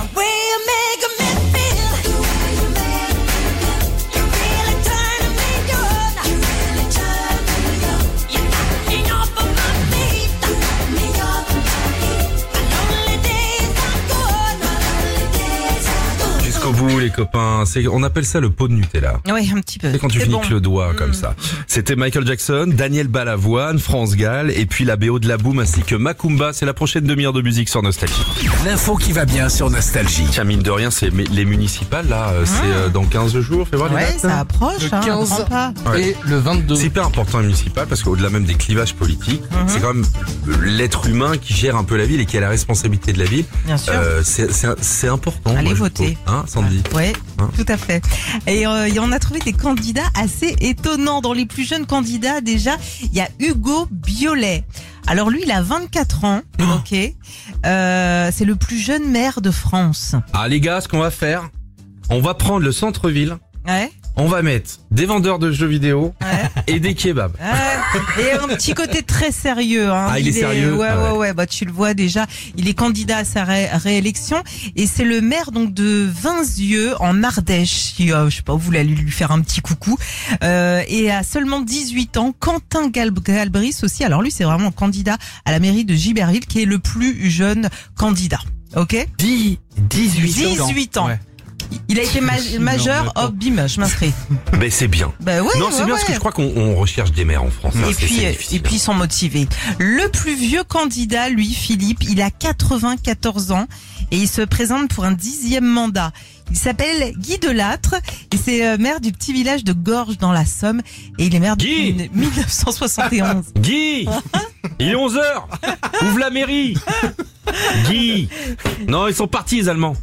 Jusqu'au bout les copains, c'est, on appelle ça le pot de Nutella. Oui, un petit peu. C'est quand tu C'est finis bon. avec le doigt comme ça. C'était Michael Jackson, Daniel Balavoine, France Gall et puis la B O de la Boom ainsi que Macumba. C'est la prochaine demi-heure de musique sur Nostalgie. L'info qui va bien sur Nostalgie. Tiens, mine de rien, c'est mais les municipales là, euh, c'est euh, dans quinze jours. Fais voir les Ouais, dates. ça approche, Le hein, quinze on prend pas. Ouais. et le vingt-deux. C'est hyper important les municipales parce qu'au-delà même des clivages politiques, c'est quand même l'être humain qui gère un peu la ville et qui a la responsabilité de la ville. Bien sûr. Euh, c'est, c'est, c'est important. Allez moi, je voter. trouve. Hein, Sandy? Ouais. Hein, Tout à fait. Et, euh, et on a trouvé des candidats assez étonnants. Dans les plus jeunes candidats, déjà, il y a Hugo Biolay. Alors lui, il a vingt-quatre ans, ok. Euh, c'est le plus jeune maire de France. Ah les gars, ce qu'on va faire, on va prendre le centre-ville, Ouais. on va mettre des vendeurs de jeux vidéo Ouais. et des kebabs. Ouais. Et un petit côté très sérieux. Hein. Ah, il est sérieux. Ouais, Ah ouais, ouais. ouais. Bah, tu le vois déjà. Il est candidat à sa ré- réélection et c'est le maire donc de Vinzieux en Ardèche. Qui, euh, je sais pas, vous voulez aller lui faire un petit coucou. Euh, et à seulement dix-huit ans, Quentin Gal- Galbris aussi. Alors lui, c'est vraiment candidat à la mairie de Giberville, qui est le plus jeune candidat. Ok. dix, dix-huit ans. dix-huit ans. Ouais. Il a été ma- majeur. mais Hop, bim, je m'inscris. Mais c'est bien. Bah ouais. non, c'est ouais, bien parce ouais. que je crois qu'on on recherche des maires en France. hein, Et c'est- puis, c'est et difficile, puis ils sont motivés. Le plus vieux candidat, lui, Philippe, il a quatre-vingt-quatorze ans et il se présente pour un dixième mandat. Il s'appelle Guy Delattre et c'est euh, maire du petit village de Gorges dans la Somme et il est maire Guy depuis mille neuf cent soixante et onze. Guy, il est onze heures. Ouvre la mairie. Guy. Non, ils sont partis les Allemands.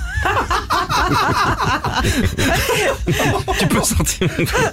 Tu peux sortir.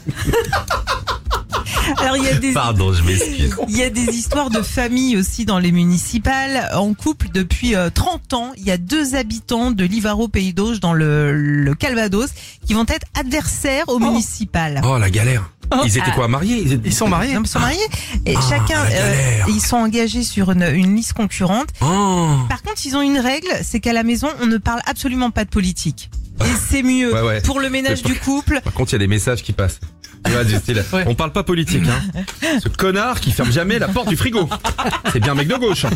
Alors il y a des Pardon, je m'excuse. Il y a des histoires de famille aussi dans les municipales. En couple depuis euh, trente ans, il y a deux habitants de Livaro Pays d'Auge dans le, le Calvados qui vont être adversaires au municipal. Oh la galère. Ils étaient quoi, mariés? Ils, étaient... Ils sont mariés. Non, ils sont mariés et Ah, chacun, la galère. ils sont engagés sur une, une liste concurrente. Oh. Par contre, ils ont une règle, c'est qu'à la maison, on ne parle absolument pas de politique. Et c'est mieux Ouais, ouais. pour le ménage C'est pas- du couple. Par contre, il y a des messages qui passent. Tu vois, du style, Ouais. on parle pas politique, hein. Ce connard qui ferme jamais la porte du frigo. C'est bien un mec de gauche.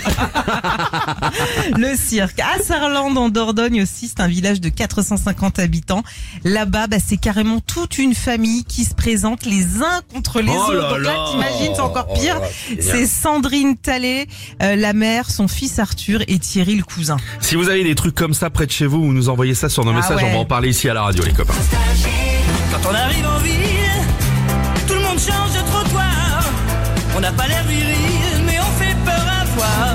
Le cirque à Sarlande en Dordogne aussi, c'est un village de quatre cent cinquante habitants. Là-bas, bah, c'est carrément toute une famille qui se présente les uns contre les Oh autres. là Donc là, là. t'imagines, c'est encore pire. Oh là, génial. C'est Sandrine Tallet, euh, la mère, son fils Arthur et Thierry le cousin. Si vous avez des trucs comme ça près de chez vous, vous nous envoyez ça sur nos Ah messages, ouais. on va en parler ici à la radio, les copains. Quand on arrive en ville, tout le monde change de trottoir. On n'a pas l'air viril, mais on fait peur à voir.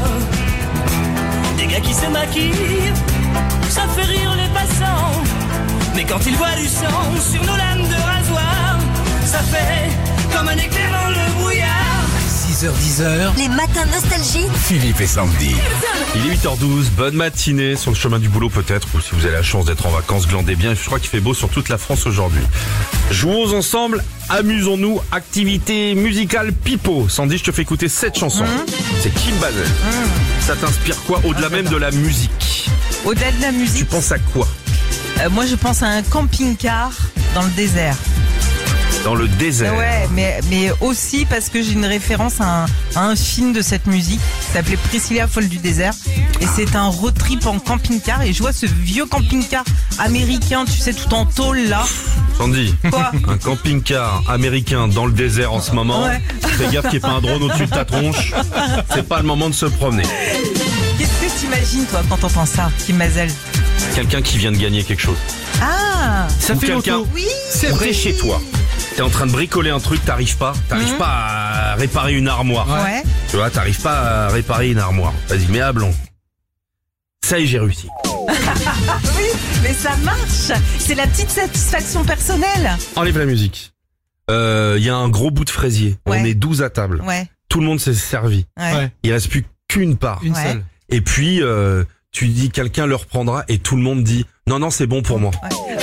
Des gars qui se maquillent, ça fait rire les passants. Mais quand ils voient du sang sur nos lames de rasoir, ça fait comme un éclair dans le brouillard. six heures dix heures, Les matins nostalgie. Philippe et Sandy. Il est huit heures douze, bonne matinée, sur le chemin du boulot peut-être, ou si vous avez la chance d'être en vacances, glandez bien, je crois qu'il fait beau sur toute la France aujourd'hui. Jouons ensemble, amusons-nous, activité musicale pipeau. Sandy, je te fais écouter cette chanson. C'est Kim Bazet. Ça t'inspire quoi, au-delà même de la musique? Au-delà de la Tu musique, penses à quoi? euh, moi je pense à un camping-car dans le désert. Dans le désert. Ouais, mais, mais aussi parce que j'ai une référence à un, à un film de cette musique qui s'appelait Priscilla folle du désert. Et c'est un road trip en camping-car. Et je vois ce vieux camping-car américain, tu sais, tout en tôle là. Sandy, Quoi? un camping-car américain dans le désert en ce moment. Ouais. Fais gaffe qu'il n'y ait pas un drone au-dessus de ta tronche. C'est pas le moment de se promener. Qu'est-ce que t'imagines toi quand t'entends ça, Kim Mazel? Quelqu'un qui vient de gagner quelque chose. Ah, Ça fait quelqu'un. oui. C'est vrai chez toi. T'es en train de bricoler un truc, t'arrives pas. T'arrives Mhm. pas à réparer une armoire. Ouais. Tu vois, t'arrives pas à réparer une armoire. Vas-y, mets à blanc. Ça y est, j'ai réussi. Oui, mais ça marche. C'est la petite satisfaction personnelle. Enlève la musique. Il euh, y a un gros bout de fraisier. Ouais. On est douze à table. Ouais. Tout le monde s'est servi. Ouais. Ouais. Il reste plus qu'une part. Une Ouais. seule. Et puis, euh, tu dis quelqu'un le reprendra et tout le monde dit non, non, c'est bon pour moi.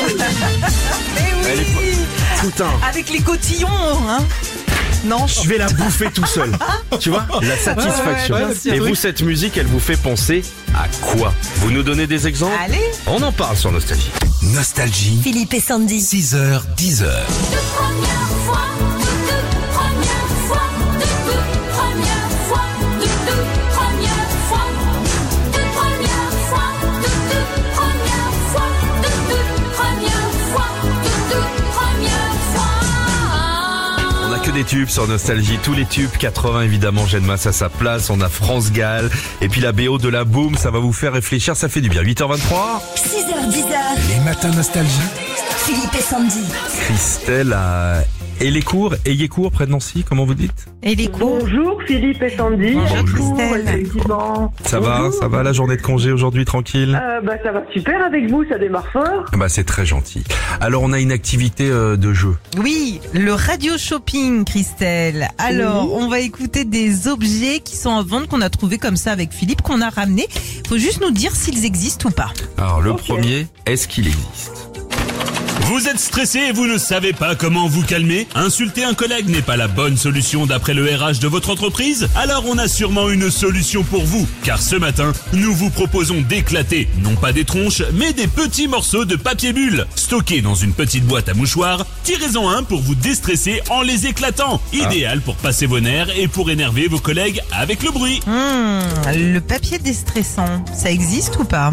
Mais Elle oui. Putain, Avec les cotillons, hein. Non. je vais la bouffer tout seul. Tu vois, la satisfaction. Ouais, ouais, ouais, et ouais. vous, cette musique, elle vous fait penser à quoi? Vous nous donnez des exemples? Allez. On en parle sur Nostalgie. Nostalgie, Philippe et Sandy. six heures dix heures. De première fois, de toute première fois, de toute première fois, de toute première fois, de première fois, de toute première fois, de toute première fois, de toute première fois. On a que des tubes sur Nostalgie, tous les tubes quatre-vingts évidemment, Jeanne Masse à sa place, on a France Gall, et puis la B O de la Boom, ça va vous faire réfléchir, ça fait du bien. huit heures vingt-trois, six heures dix heures. Les matins Nostalgie. Philippe et Sandy. Christelle a Et les cours, ayez cours près de Nancy, comment vous dites? Et les cours? Bonjour Philippe et Sandy. Bonjour, Christelle. Effectivement. Ça va, ça va la journée de congé aujourd'hui, tranquille? Euh, bah ça va super avec vous, ça démarre fort. Bah c'est très gentil. Alors on a une activité euh, de jeu. Oui, le radio shopping, Christelle. Alors, on va écouter des objets qui sont en vente qu'on a trouvé comme ça avec Philippe, qu'on a ramené. Faut juste nous dire s'ils existent ou pas. Alors le Ok. premier, est-ce qu'il existe? Vous êtes stressé et vous ne savez pas comment vous calmer? Insulter un collègue n'est pas la bonne solution d'après le R H de votre entreprise? Alors on a sûrement une solution pour vous. Car ce matin, nous vous proposons d'éclater, non pas des tronches, mais des petits morceaux de papier bulle. Stockés dans une petite boîte à mouchoirs, tirez-en un pour vous déstresser en les éclatant. Idéal pour passer vos nerfs et pour énerver vos collègues avec le bruit. Hmm, le papier déstressant, ça existe ou pas?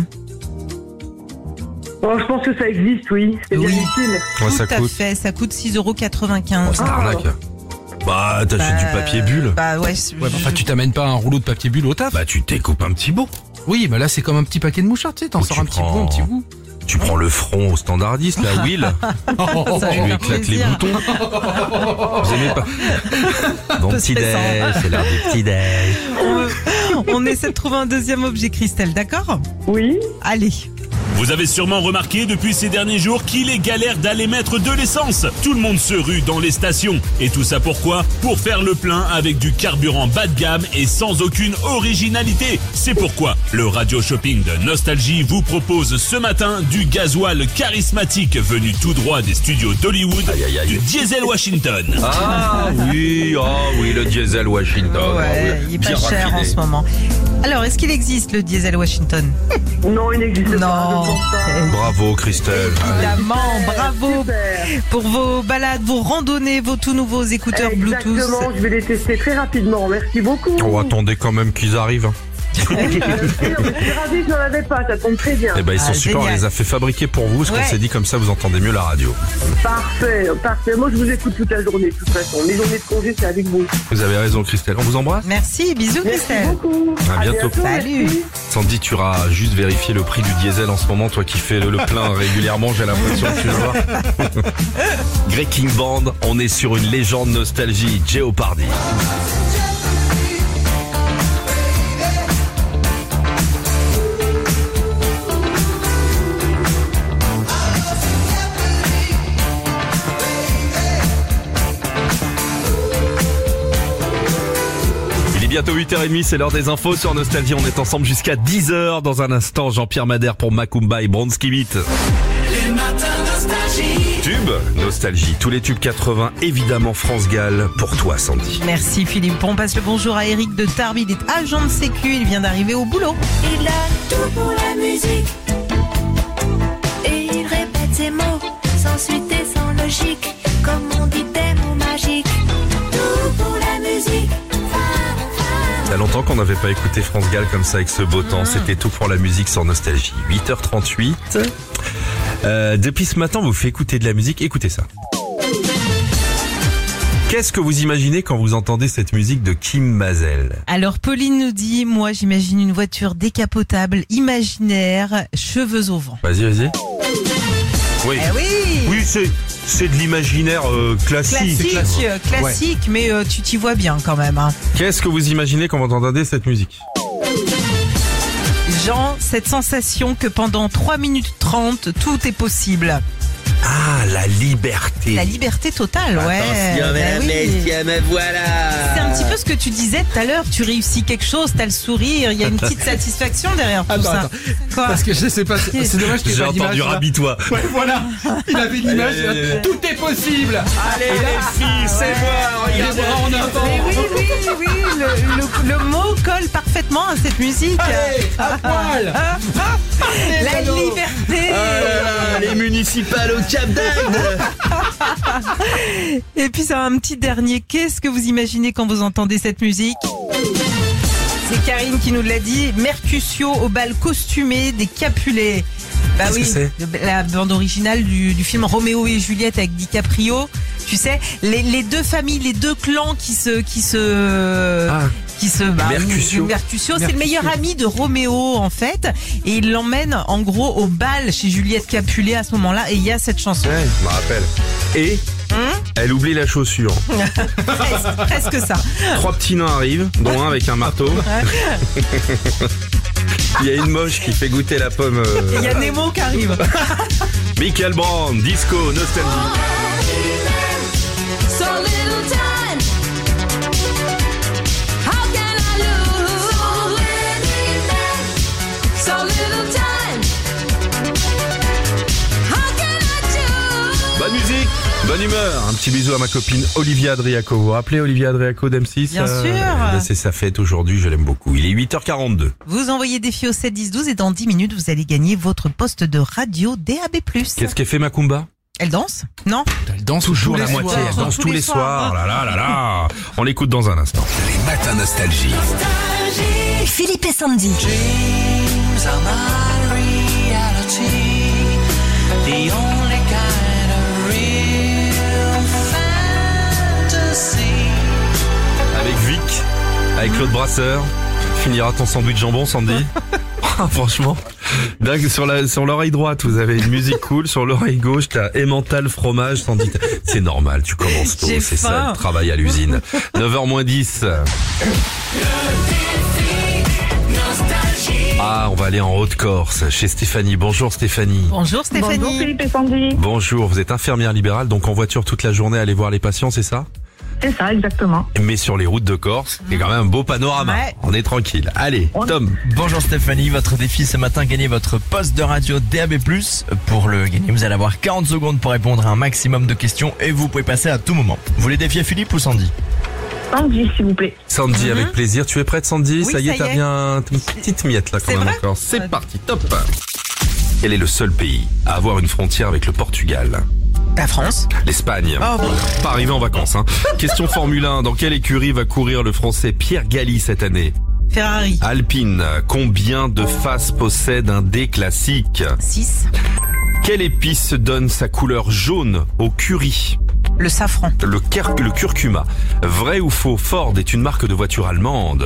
Bon, je pense que ça existe, oui. C'est bien Oui. utile. Ouais, ça Tout à coûte. fait, ça coûte six euros Oh, quatre-vingt-quinze. c'est une arnaque. Bah t'achètes du papier bulle. Bah ouais, c'est- Ouais, bah, enfin, tu t'amènes pas un rouleau de papier bulle au taf. Bah tu découpes un petit bout. Oui, mais là, c'est comme un petit paquet de mouchards, tu sais, t'en Ou sors tu un petit prends- bout, un petit bout. Tu prends le front au standardiste, la Will. ça va Tu faire lui éclates les plaisir. boutons. Vous aimez pas? Bon peu petit stressant. déj, c'est l'heure du petit déj. On, on essaie de trouver un deuxième objet, Christelle, d'accord? Oui. Allez. Vous avez sûrement remarqué depuis ces derniers jours qu'il est galère d'aller mettre de l'essence. Tout le monde se rue dans les stations. Et tout ça pourquoi? Pour faire le plein avec du carburant bas de gamme et sans aucune originalité. C'est pourquoi le radio shopping de Nostalgie vous propose ce matin du gasoil charismatique venu tout droit des studios d'Hollywood, Aïe, aïe, aïe. du diesel Washington. Ah oui, ah oui, le diesel Washington. Ouais, Ah oui, il est pas bien cher raffiné. en ce moment. Alors, est-ce qu'il existe le diesel Washington? Non, il n'existe pas. Non. je pense pas. Bravo Christelle. Évidemment, bravo Super. pour vos balades, vos randonnées, vos tout nouveaux écouteurs Exactement, Bluetooth. je vais les tester très rapidement. Merci beaucoup. Oh, attendez quand même qu'ils arrivent. Je suis ravie que je n'en avais pas, ça tombe très bien. Eh ben ils sont Ah, super, on génial. les a fait fabriquer pour vous, parce qu'on Ouais. s'est dit comme ça vous entendez mieux la radio. Parfait, parfait. Moi, je vous écoute toute la journée, de toute façon. Mes journées de congé, c'est avec vous. Vous avez raison Christelle, on vous embrasse. Merci, bisous Merci Christelle. beaucoup. À bientôt. Salut. merci. Sandy, tu iras juste vérifier le prix du diesel en ce moment, toi qui fais le, le plein régulièrement, j'ai l'impression que tu vas voir. Greg King Band, on est sur une légende nostalgie, Jeopardy. Il est bientôt huit heures trente, c'est l'heure des infos sur Nostalgie. On est ensemble jusqu'à dix heures. Dans un instant, Jean-Pierre Madère pour Macumba et Bronski Beat. Les matins nostalgie. Tube, Nostalgie. Tous les tubes quatre-vingts, évidemment France Gall pour toi, Sandy. Merci Philippe. On passe le bonjour à Eric de Tarbes. Il est agent de sécu. Il vient d'arriver au boulot. Il a tout pour la musique. Et il répète ses mots sans suite et sans logique. Comme on dit des mots magiques. Tout pour la musique. Il y a longtemps qu'on n'avait pas écouté France Gall comme ça avec ce beau temps. C'était tout pour la musique sur Nostalgie. huit heures trente-huit. Euh, depuis ce matin, on vous fait écouter de la musique. Écoutez ça. Qu'est-ce que vous imaginez quand vous entendez cette musique de Kim Mazel? Alors Pauline nous dit, moi j'imagine une voiture décapotable, imaginaire, cheveux au vent. Vas-y, vas-y. Oui. Eh oui. Oui, c'est c'est de l'imaginaire euh, classique. Classique, euh, classique, mais euh, tu t'y vois bien quand même. Hein. Qu'est-ce que vous imaginez quand vous entendez cette musique? Jean, cette sensation que pendant trois minutes trente, tout est possible. Ah, la liberté. La liberté totale, ouais. Attention, Bah mesdames, oui. messieurs, me voilà. C'est un petit peu ce que tu disais tout à l'heure, tu réussis quelque chose, t'as le sourire, il y a une petite satisfaction derrière tout Attends, ça. attends. Quoi? Parce que je sais pas, c'est c'est dommage qu'il y ait J'ai pas d'image. entendu là. rabis-toi. Ouais, voilà. Il avait l'image. Allez, allez, allez. Tout est possible. Allez les filles, c'est moi. Les bras en avant. Mais oui, oui, oui, le, le- le mot colle parfaitement à cette musique. Allez, à poil. La liberté. Ah, les municipales au Cap d'Agde. Et puis c'est un petit dernier. Qu'est-ce que vous imaginez quand vous entendez cette musique? C'est Karine qui nous l'a dit. Mercutio au bal costumé des Capulets. Bah Qu'est-ce oui, que c'est le- la bande originale du, du film Roméo et Juliette avec DiCaprio. Tu sais, les, les deux familles, les deux clans qui se, qui se, Ah. qui se, bah, Mercutio. Mercutio, c'est le Mercutio. meilleur ami de Roméo en fait, et il l'emmène en gros au bal chez Juliette Capulet à ce moment-là, et il y a cette chanson. Ouais, je me rappelle. Et Hum Elle oublie la chaussure. presque, presque ça. Trois petits nains arrivent, dont un avec un marteau. Il y a une moche qui fait goûter la pomme. euh, Il y a Nemo qui arrive. Michael Brand, disco, nostalgie. So little time. How can I lose? So little time. How can I choose? Bonne musique, bonne humeur. Un petit bisou à ma copine Olivia Adriaco. Vous vous rappelez Olivia Adriaco d'M six? Bien sûr. ben, c'est sa fête aujourd'hui, je l'aime beaucoup. Il est huit heures quarante-deux. Vous envoyez des filles au sept dix douze et dans dix minutes, vous allez gagner votre poste de radio D A B plus. Qu'est-ce qu'elle fait Macumba? Elle danse? Non? Elle danse toujours tous la les moitié, soirs. elle danse tous les soirs. Là là là là. On l'écoute dans un instant. Les matins nostalgie. Philippe et Sandy. Dreams are my reality. The only kind of real fantasy. Avec Vic, avec Claude Brasseur. Finira ton sandwich jambon, Sandy. Ah, franchement, dingue. Sur la sur l'oreille droite, vous avez une musique cool. Sur l'oreille gauche, t'as emmental fromage, Sandy. C'est normal, tu commences tôt, J'ai c'est ça, faim. le travail à l'usine. neuf heures moins dix. Ah, on va aller en Haute-Corse, chez Stéphanie. Bonjour Stéphanie. Bonjour Stéphanie. Bonjour Philippe et Sandy. Bonjour, vous êtes infirmière libérale, donc en voiture toute la journée, allez voir les patients, c'est ça? C'est ça, exactement. Mais sur les routes de Corse, il y a quand même un beau panorama. Ouais. On est tranquille. Allez, On- Tom. Bonjour Stéphanie, votre défi ce matin, gagner votre poste de radio D A B plus. Pour le gagner, vous allez avoir quarante secondes pour répondre à un maximum de questions et vous pouvez passer à tout moment. Vous voulez défier Philippe ou Sandy? Sandy, s'il vous plaît. Sandy, avec plaisir. Tu es prête, Sandy? Oui, ça y est, ça y t'as est. bien une petite miette là quand C'est même vrai encore. C'est Ouais. parti, top. Quel est le seul pays à avoir une frontière avec le Portugal? La France. L'Espagne. Oh, bon. Pas arrivé en vacances, hein. Question Formule un. Dans quelle écurie va courir le Français Pierre Galli cette année? Ferrari. Alpine. Combien de faces possède un dé classique? six. Quelle épice donne sa couleur jaune au curry? Le safran. Le, ker- le curcuma. Vrai ou faux, Ford est une marque de voiture allemande.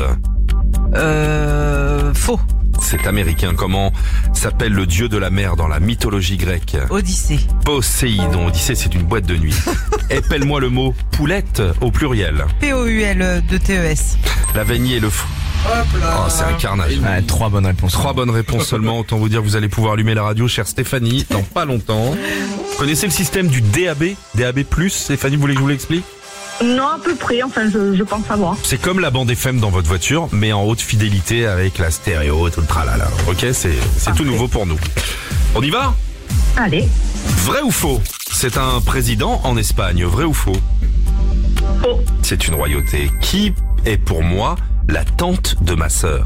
Euh, faux. C'est américain. Comment s'appelle le dieu de la mer dans la mythologie grecque? Odyssée. Poséidon. Odyssée, c'est une boîte de nuit. Épelle-moi le mot poulette au pluriel. P O U L de T E S. La vanille et le fruit. Oh, c'est un carnage. Ouais, trois bonnes réponses. Trois bonnes réponses seulement. Autant vous dire, vous allez pouvoir allumer la radio, chère Stéphanie, dans pas longtemps. Vous connaissez le système du D A B? D A B plus, Stéphanie, vous voulez que je vous l'explique? Non, à peu près, enfin, je, je pense savoir. C'est comme la bande F M dans votre voiture, mais en haute fidélité avec la stéréo et tout le tralala. Ok, c'est c'est tout nouveau pour nous. On y va? Allez. Vrai ou faux? C'est un président en Espagne. Vrai ou faux? Faux. C'est une royauté. Qui est pour moi la tante de ma sœur?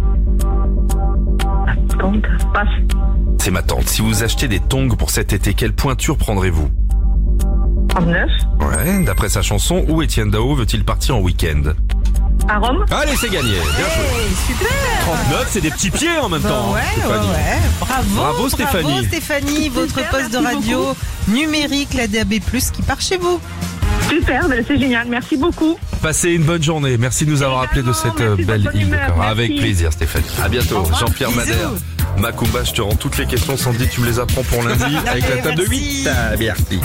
Donc, passe. C'est ma tante. Si vous achetez des tongs pour cet été, quelle pointure prendrez-vous? trente-neuf. Ouais, d'après sa chanson, où Étienne Dao veut-il partir en week-end? À Rome. Allez, c'est gagné. Bien joué. Hey, super. trente-neuf, c'est des petits pieds en même Bah temps. ouais, ouais, Stéphanie. ouais. Bravo, Bravo, Stéphanie. Bravo Stéphanie, votre Super, poste de merci radio numérique, la D A B plus, qui part chez vous. Super, ben, c'est génial. Merci beaucoup. Passez une bonne journée. Merci de nous avoir appelé de cette euh, Merci de belle votre bonne île de humeur. Corse. Merci. Avec plaisir, Stéphanie. À bientôt. Au revoir. Jean-Pierre Bisous. Madère. Macumba, je te rends toutes les questions. Sandy, tu me les apprends pour lundi avec la Allez, table de merci. huit. Ah, merci.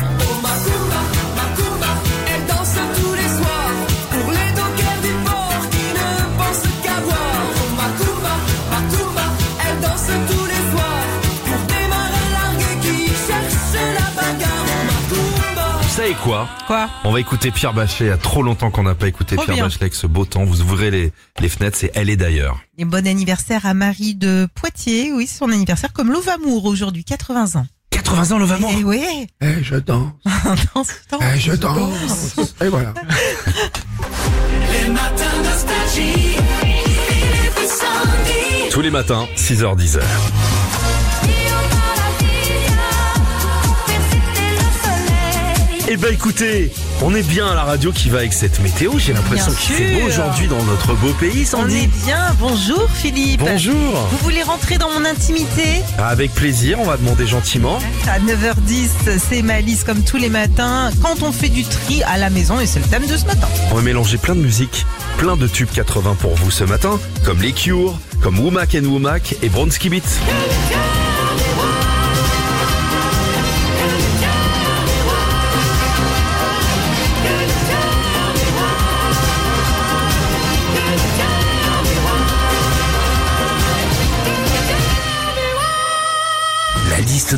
Elle danse tous les soirs pour les dockers du port qui ne pensent qu'à boire. Oh Macumba, Macumba, elle danse tous les soirs pour des marins largués qui cherchent la bagarre. Oh Macumba. Vous savez quoi? Quoi? On va écouter Pierre Bachelet. Il y a trop longtemps qu'on n'a pas écouté Trop Pierre bien. Bachelet avec ce beau temps. Vous ouvrez les, les fenêtres, c'est Elle est d'ailleurs. Et bon anniversaire à Marie de Poitiers. Oui, c'est son anniversaire comme Lovamour aujourd'hui, quatre-vingts ans. quatre-vingts ans, le Vamor. Et oui. Eh, je danse. Danse, danse. Eh, je danse. Et voilà. Les matins nostalgie. Philippe et Sandy. Tous les matins, six heures dix. Io dans la vita, per c'était le soleil. Eh ben écoutez, on est bien à la radio qui va avec cette météo. J'ai l'impression Bien qu'il fait beau sûr. aujourd'hui dans notre beau pays, On Sandy. est bien. Bonjour Philippe. Bonjour. Vous voulez rentrer dans mon intimité? Avec plaisir, on va demander gentiment. À neuf heures dix, c'est ma liste comme tous les matins. Quand on fait du tri à la maison, et c'est le thème de ce matin. On va mélanger plein de musique, plein de tubes quatre-vingts pour vous ce matin, comme les Cure, comme Womack and Womack et Bronski Beat.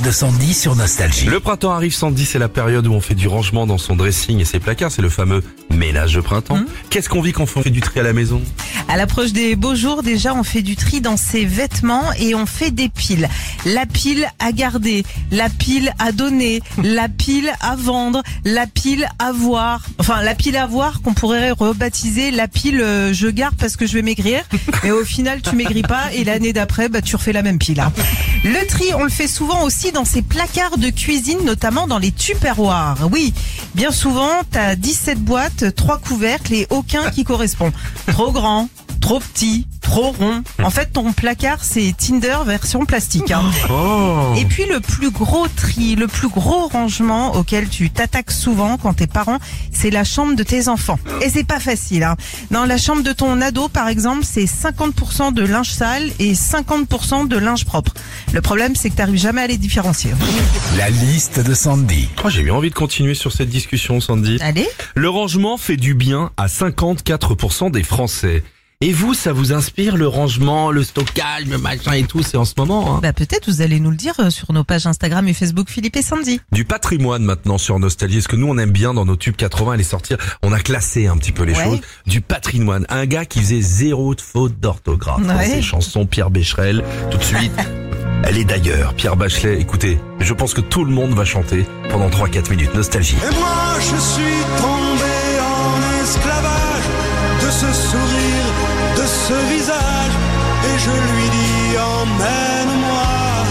de Sandy sur Nostalgie. Le printemps arrive, Sandy, c'est la période où on fait du rangement dans son dressing et ses placards. C'est le fameux ménage de printemps. Mmh. Qu'est-ce qu'on vit quand on fait du tri à la maison? À l'approche des beaux jours, déjà, on fait du tri dans ses vêtements et on fait des piles. La pile à garder, la pile à donner, la pile à vendre, la pile à voir. Enfin, la pile à voir qu'on pourrait rebaptiser la pile euh, je garde parce que je vais maigrir. Mais au final, tu maigris pas et l'année d'après, bah, tu refais la même pile. Hein. Le tri, on le fait souvent aussi dans ses placards de cuisine, notamment dans les tupperwares. Oui, bien souvent, t'as dix-sept boîtes, trois couvercles et aucun qui correspond. Trop grand, trop petit, trop rond. En fait, ton placard, c'est Tinder version plastique. Hein. Oh. Et puis, le plus gros tri, le plus gros rangement auquel tu t'attaques souvent quand t'es parent, c'est la chambre de tes enfants. Et c'est pas facile. Hein. Dans la chambre de ton ado, par exemple, c'est cinquante pour cent de linge sale et cinquante pour cent de linge propre. Le problème, c'est que t'arrives jamais à les différencier. La liste de Sandy. Oh, j'ai eu envie de continuer sur cette discussion, Sandy. Allez. Le rangement fait du bien à cinquante-quatre pour cent des Français. Et vous, ça vous inspire le rangement, le stockage, le machin et tout, c'est en ce moment. Hein. Bah peut-être vous allez nous le dire sur nos pages Instagram et Facebook Philippe et Sandy. Du patrimoine maintenant sur Nostalgie. Est-ce que nous on aime bien dans nos tubes quatre-vingts aller sortir? On a classé un petit peu les Ouais. choses. Du patrimoine. Un gars qui faisait zéro de faute d'orthographe dans Ouais. ses chansons, Pierre Becherel. Tout de suite. Elle est d'ailleurs, Pierre Bachelet. Écoutez, je pense que tout le monde va chanter pendant trois quatre minutes. Nostalgie. Et moi je suis tombé en esclavage de ce sourire, de ce visage, et je lui dis emmène-moi.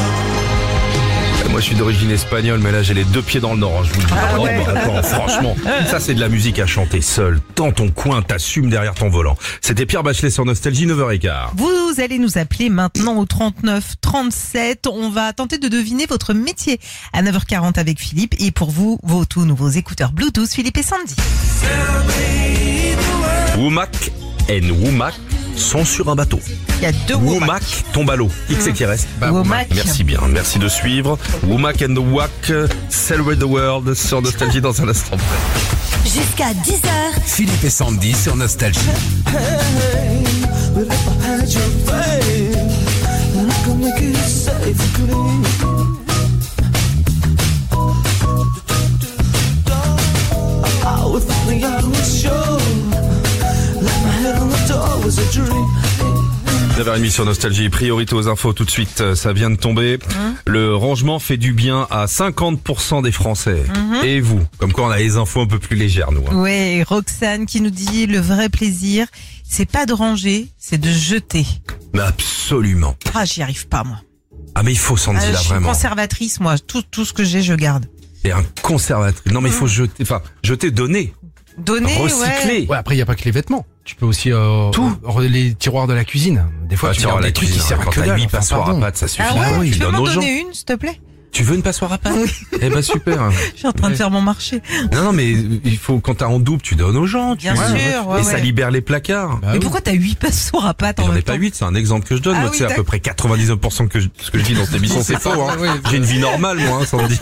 Moi je suis d'origine espagnole, mais là j'ai les deux pieds dans le nord, hein, je vous le dis. Ah ouais. Oh, bah, attends, franchement, ça c'est de la musique à chanter seul, dans ton coin, t'assumes derrière ton volant. C'était Pierre Bachelet sur Nostalgie, neuf heures quinze. Vous allez nous appeler maintenant au trente-neuf trente-sept. On va tenter de deviner votre métier à neuf heures quarante avec Philippe. Et pour vous, vos tout nouveaux écouteurs Bluetooth Philippe et Sandy. Womack et Womack sont sur un bateau. Il y a deux Womack. Womack tombe à l'eau. Qui c'est qui reste? Womack. Merci bien, merci de suivre. Womack and the Wack, Celebrate the World sur Nostalgie dans un instant. Jusqu'à dix heures. Philippe et Sandy sur Nostalgie. But if I had your faith, then I could make it safe and clean. Oh, if only I was sure, like my head on the door was a dream. neuf heures trente sur Nostalgie, priorité aux infos tout de suite, ça vient de tomber. Hein Le rangement fait du bien à cinquante pour cent des Français. Mhm. Et vous, comme quoi on a les infos un peu plus légères nous. Hein. Ouais, Roxane qui nous dit le vrai plaisir, c'est pas de ranger, c'est de jeter. Mais absolument. Ah, j'y arrive pas moi. Ah mais il faut Sandy Ah, là je suis vraiment. conservatrice moi, tout tout ce que j'ai je garde. Et un conservatrice. Non mais il faut jeter, enfin jeter, donner, Donner, recycler. ouais. Ouais, après, il n'y a pas que les vêtements. Tu peux aussi... Euh, Tout. re- Les tiroirs de la cuisine. Des fois, Bah, tu tiens, gardes la des trucs qui cuisine, servent à quand que t'as dalle. huit Enfin, passoires à pardon. pâte, ça suffit. Ah ouais, tu tu peux donnes m'en aux gens. donner une s'il te plaît? Tu veux une passoire à pâte? Eh ben super. Je suis en train de faire mon marché. Non non mais il faut quand t'as en double, tu donnes aux gens. Tu Bien sûr, ouais, Et ça ouais. libère les placards. Bah Mais oui. pourquoi t'as huit passoires à pâte en J'en ai même pas temps? huit, c'est un exemple que je donne. Ah moi, oui, tu sais, à peu d'accord. près quatre-vingt-dix-neuf pour cent que je- ce que je dis dans cette émission, c'est faux. Hein. Oui, J'ai une vie normale, moi, hein, Sandy.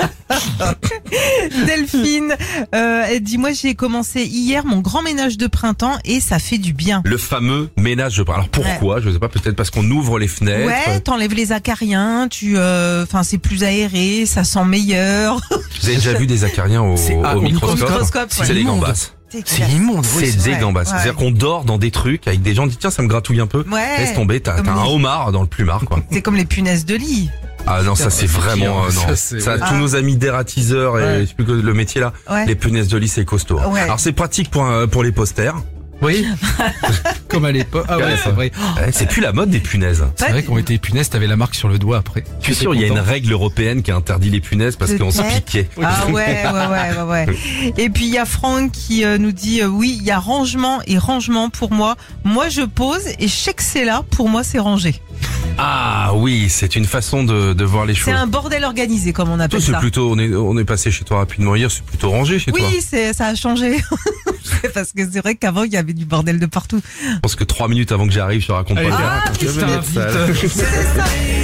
Delphine, euh, elle dit moi j'ai commencé hier mon grand ménage de printemps et ça fait du bien. Le fameux ménage de bras. Alors pourquoi? Je sais pas, peut-être parce qu'on ouvre les fenêtres. Ouais, t'enlèves les acariens, tu, euh, enfin c'est plus aéré, ça sent meilleur. Vous avez déjà vu des acariens au, C'est- ah, au au microscope? microscope, C'est ouais. des immonde. gambas. C'est immonde. oui, C'est des ouais, gambas. ouais. C'est-à-dire qu'on dort dans des trucs avec des gens qui disent tiens ça me gratouille un peu. Ouais. Laisse tomber, t'as Comme t'as un les- homard dans le plumard quoi. C'est comme les punaises de lit. Ah non ça c'est vraiment euh, non. Ça, Ça, c'est- tous nos amis dératiseurs et Ouais. je sais plus que le métier là, Ouais. les punaises de lit c'est costaud. Ouais. Alors c'est pratique pour un- pour les posters. Oui. Comme à l'époque. Ah ouais, c'est vrai. Ouais, c'est plus la mode des punaises. C'est vrai qu'on était punaises, t'avais la marque sur le doigt après. Je suis sûr, il y a une règle européenne qui interdit les punaises parce qu'on se Peut-être. piquait. Ah ouais, ouais, ouais, ouais, ouais. Et puis il y a Franck qui euh, nous dit euh, oui, il y a rangement et rangement pour moi. Moi je pose et je sais que c'est là, pour moi c'est rangé. Ah oui, c'est une façon de, de voir les C'est choses. un bordel organisé comme on Toi, appelle c'est ça. plutôt, on est, on est passé chez toi rapidement hier, c'est plutôt rangé chez toi. Oui, c'est, ça a changé. C'est parce que c'est vrai qu'avant il y avait du bordel de partout. Je pense que trois minutes avant que j'arrive, je te raconte Allez, pas. viens, le- je Je vais t'invite. être sale.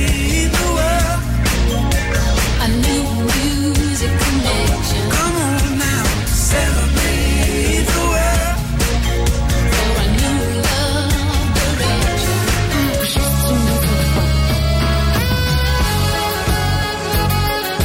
A new music connection. Come on now, celebrate the world. For a new love direction.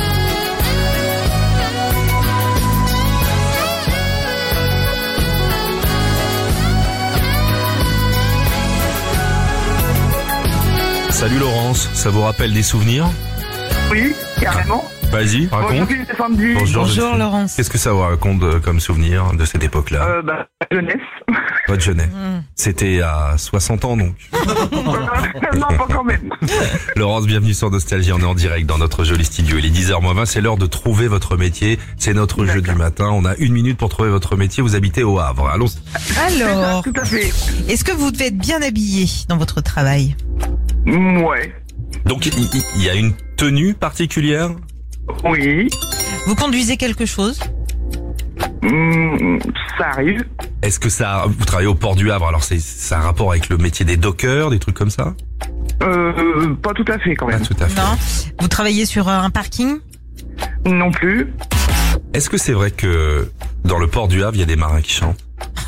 Salut Laurence, ça vous rappelle des souvenirs? Oui, carrément. Vas-y, Bonjour, raconte. Philippe et Sandy. Bonjour Joséphine. Laurence. Qu'est-ce que ça vous raconte euh, comme souvenir de cette époque-là? Euh, bah, jeunesse. Votre jeunesse. Mm. C'était à soixante ans donc. Non, pas quand même. Laurence, bienvenue sur Nostalgie, on est en direct dans notre joli studio. Il est dix heures moins vingt, c'est l'heure de trouver votre métier. C'est notre jeu du matin, on a une minute pour trouver votre métier, vous habitez au Havre. Allons. Alors, Tout à fait. est-ce que vous devez être bien habillé dans votre travail? Ouais. Donc il il- il y a une tenue particulière? Oui. Vous conduisez quelque chose? Hum, ça arrive. Est-ce que ça, vous travaillez au port du Havre, alors c'est, c'est un rapport avec le métier des dockers, des trucs comme ça? Euh, pas tout à fait quand Pas même. tout à fait. Non. Vous travaillez sur euh, un parking? Non plus. Est-ce que c'est vrai que dans le port du Havre, il y a des marins qui chantent?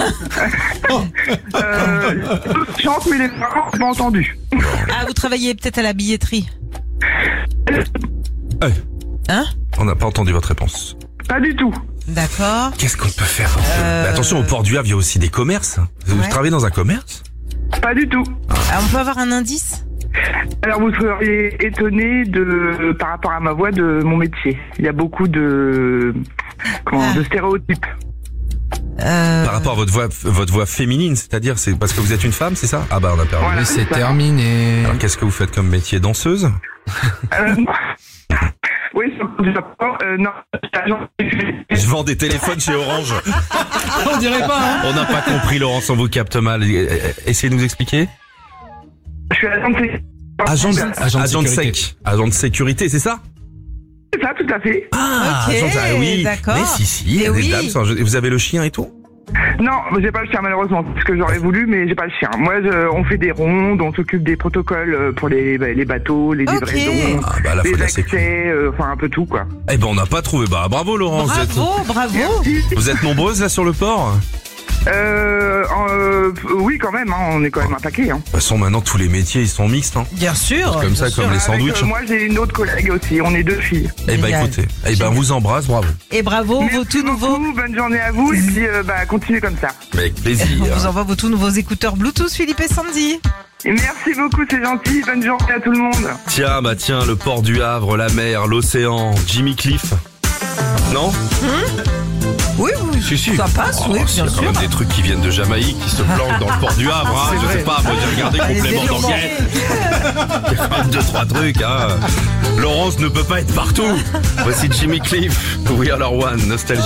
Euh, je chante, mais les parents n'ont pas entendu. Ah, vous travaillez peut-être à la billetterie? Euh, Hein? On n'a pas entendu votre réponse. Pas du tout. D'accord. Qu'est-ce qu'on peut faire? Euh, Mais attention, au port du Havre, il y a aussi des commerces. Vous Ouais. travaillez dans un commerce? Pas du tout. Ah, on peut avoir un indice? Alors vous seriez étonné de, par rapport à ma voix, de mon métier. Il y a beaucoup de, comment, Ah. de stéréotypes. Euh, Par rapport à votre voix, votre voix féminine, c'est-à-dire, c'est parce que vous êtes une femme, c'est ça? Ah bah, on a perdu. Voilà. Mais c'est ça. terminé. Alors, qu'est-ce que vous faites comme métier? Danseuse? Euh, oui, ça déjà pas. Euh, non, c'est agent de sécurité. Je vends des téléphones chez Orange. On dirait pas, hein. On n'a pas compris, Laurence, on vous capte mal. Essayez de nous expliquer. Je suis agent de sécurité. Agent de, Agent de agent de sécurité. sec. Agent de sécurité, c'est ça? C'est ça, tout à fait. Ah, Ok, agent de- ah oui. d'accord. Mais si, si, il y a Eh des oui. dames sans- Vous avez le chien et tout? Non, j'ai pas le chien malheureusement, parce que j'aurais voulu, mais j'ai pas le chien. Moi, je- on fait des rondes, on s'occupe des protocoles euh, pour les, bah, les bateaux, les Ok. livraisons, Ah bah là, faut les de la accès, sécurité. euh, enfin un peu tout quoi. Eh ben, on n'a pas trouvé. Bah, bravo, Laurence. Vous êtes- Bravo, bravo. Vous êtes nombreuses là sur le port? Euh, euh, oui, quand même, hein, on est quand même un paquet. Hein. De toute façon, maintenant, tous les métiers, ils sont mixtes. Hein. Bien sûr. Comme ça, bien comme sûr. les Avec, sandwichs. euh, moi, j'ai une autre collègue aussi. On est deux filles. Eh ben, Génial. écoutez. Eh ben, vous embrasse, bravo. Et bravo, vos Merci tout nouveaux. beaucoup, bonne journée à vous et puis euh, bah continuez comme ça. Avec On plaisir. vous envoie vos tout nouveaux écouteurs Bluetooth, Philippe et Sandy. Et merci beaucoup, c'est gentil. Bonne journée à tout le monde. Tiens, bah tiens, le port du Havre, la mer, l'océan, Jimmy Cliff. Non? Oui, oui. Si, si. Ça passe, Oh, oui, il y a bien quand sûr. même des trucs qui viennent de Jamaïque, qui se planquent dans le port du Havre. Hein. Je sais pas, moi j'ai regardé Allez, complément développement. d'enquête. Il y a quand même deux, trois trucs. Hein. Laurence ne peut pas être partout. Voici Jimmy Cliff, We Are Our One, Nostalgie.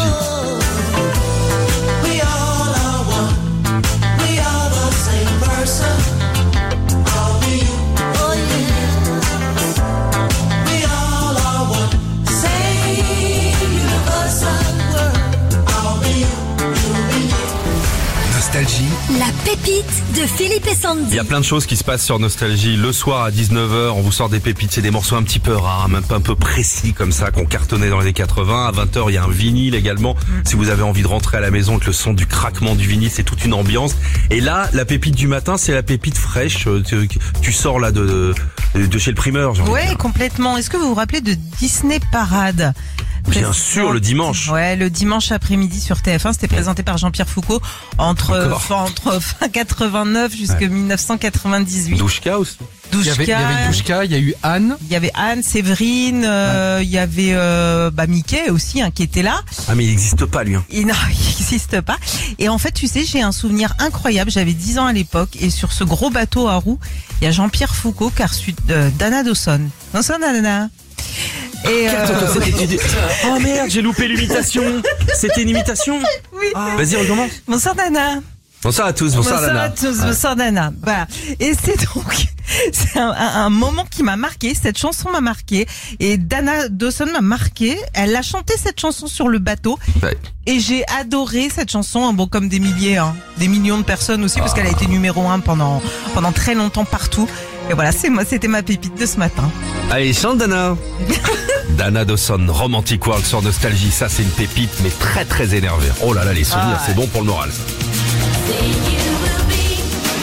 We all are one. We are the same person. I'll be you. Oh yeah. We all are one. Same universal word. I'll be you. You'll be me. Nostalgie, La pépite de Philippe et Il Sandy. y a plein de choses qui se passent sur Nostalgie. Le soir à dix-neuf heures, on vous sort des pépites. C'est des morceaux un petit peu rares, même pas un peu précis comme ça, qu'on cartonnait dans les années quatre-vingts. À vingt heures, il y a un vinyle également. Si vous avez envie de rentrer à la maison avec le son du craquement du vinyle, c'est toute une ambiance. Et là, la pépite du matin, c'est la pépite fraîche. Tu, tu sors là de, de, de chez le primeur, j'ai envie de Ouais, dire. complètement. Est-ce que vous vous rappelez de Disney Parade? Bien sûr, le dimanche. Ouais, le dimanche après-midi sur T F un, c'était présenté par Jean-Pierre Foucault entre Encore. fin, entre fin quatre-vingt-neuf jusqu'à mille neuf cent quatre-vingt-dix-huit. Douchka aussi. Il y avait, il y avait Douchka, il y a eu Anne. Il y avait Anne, Séverine, euh, il y avait euh, bah, Mickey aussi hein, qui était là. Ah mais il n'existe pas lui. Hein. Et non, il n'existe pas. Et en fait, tu sais, j'ai un souvenir incroyable. J'avais dix ans à l'époque et sur ce gros bateau à roues, il y a Jean-Pierre Foucault qui a reçu euh, Dana Dawson. Dawson, Dana. Et euh, Oh merde, j'ai loupé l'imitation. C'était une imitation. oui. Vas-y, recommence. Bonsoir Dana. Bonsoir à tous, bonsoir, Bonsoir Lana. à tous, bonsoir Dana. Voilà. Et c'est donc c'est un, un- un moment qui m'a marqué. Cette chanson m'a marqué et Dana Dawson m'a marqué. Elle a chanté cette chanson sur le bateau Ouais. et j'ai adoré cette chanson. Bon, comme des milliers, hein, des millions de personnes aussi, parce Ah. qu'elle a été numéro un pendant pendant très longtemps partout. Et voilà, c'est moi, c'était ma pépite de ce matin. Allez, chante Dana. Dana Dawson, Romantic World sur Nostalgie. Ça, c'est une pépite, mais très très énervée. Oh là là, les souvenirs, Ah. c'est bon pour le moral. Ça. Say you will be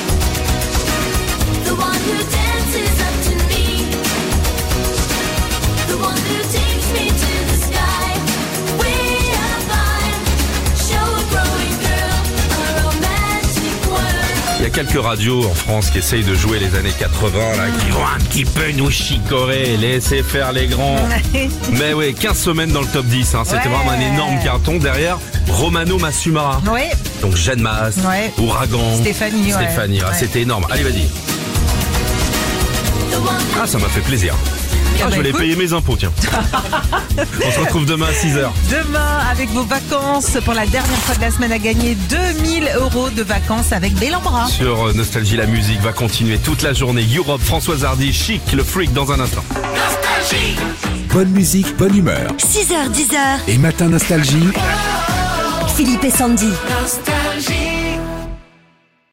the one who dances up to me, the one who takes me to the sky. Way up high, show a growing girl a romantic world. Il y a quelques radios en France qui essayent de jouer les années quatre-vingts, là, qui vont un petit peu nous chicorer, laisser faire les grands. Mais oui, quinze semaines dans le top dix, hein, c'était Ouais. vraiment un énorme carton. Derrière, Romano Masumara. Ouais. Donc Jeanne Masse, Ouais. Ouragan, Stéphanie, ouais. Stéphanie, ah, Ouais. c'était énorme. Allez, vas-y. Ah, ça m'a fait plaisir. Ah, bah, je vais aller écoute. payer mes impôts, tiens. On se retrouve demain à six heures. Demain, avec vos vacances, pour la dernière fois de la semaine, à gagner deux mille euros de vacances avec Bellambra. Sur euh, Nostalgie, la musique va continuer toute la journée. Europe, Françoise Hardy, Chic, le Freak dans un instant. Bonne musique, bonne humeur. six heures, dix heures, Et Matin Nostalgie. Philippe et Sandy. Nostalgie.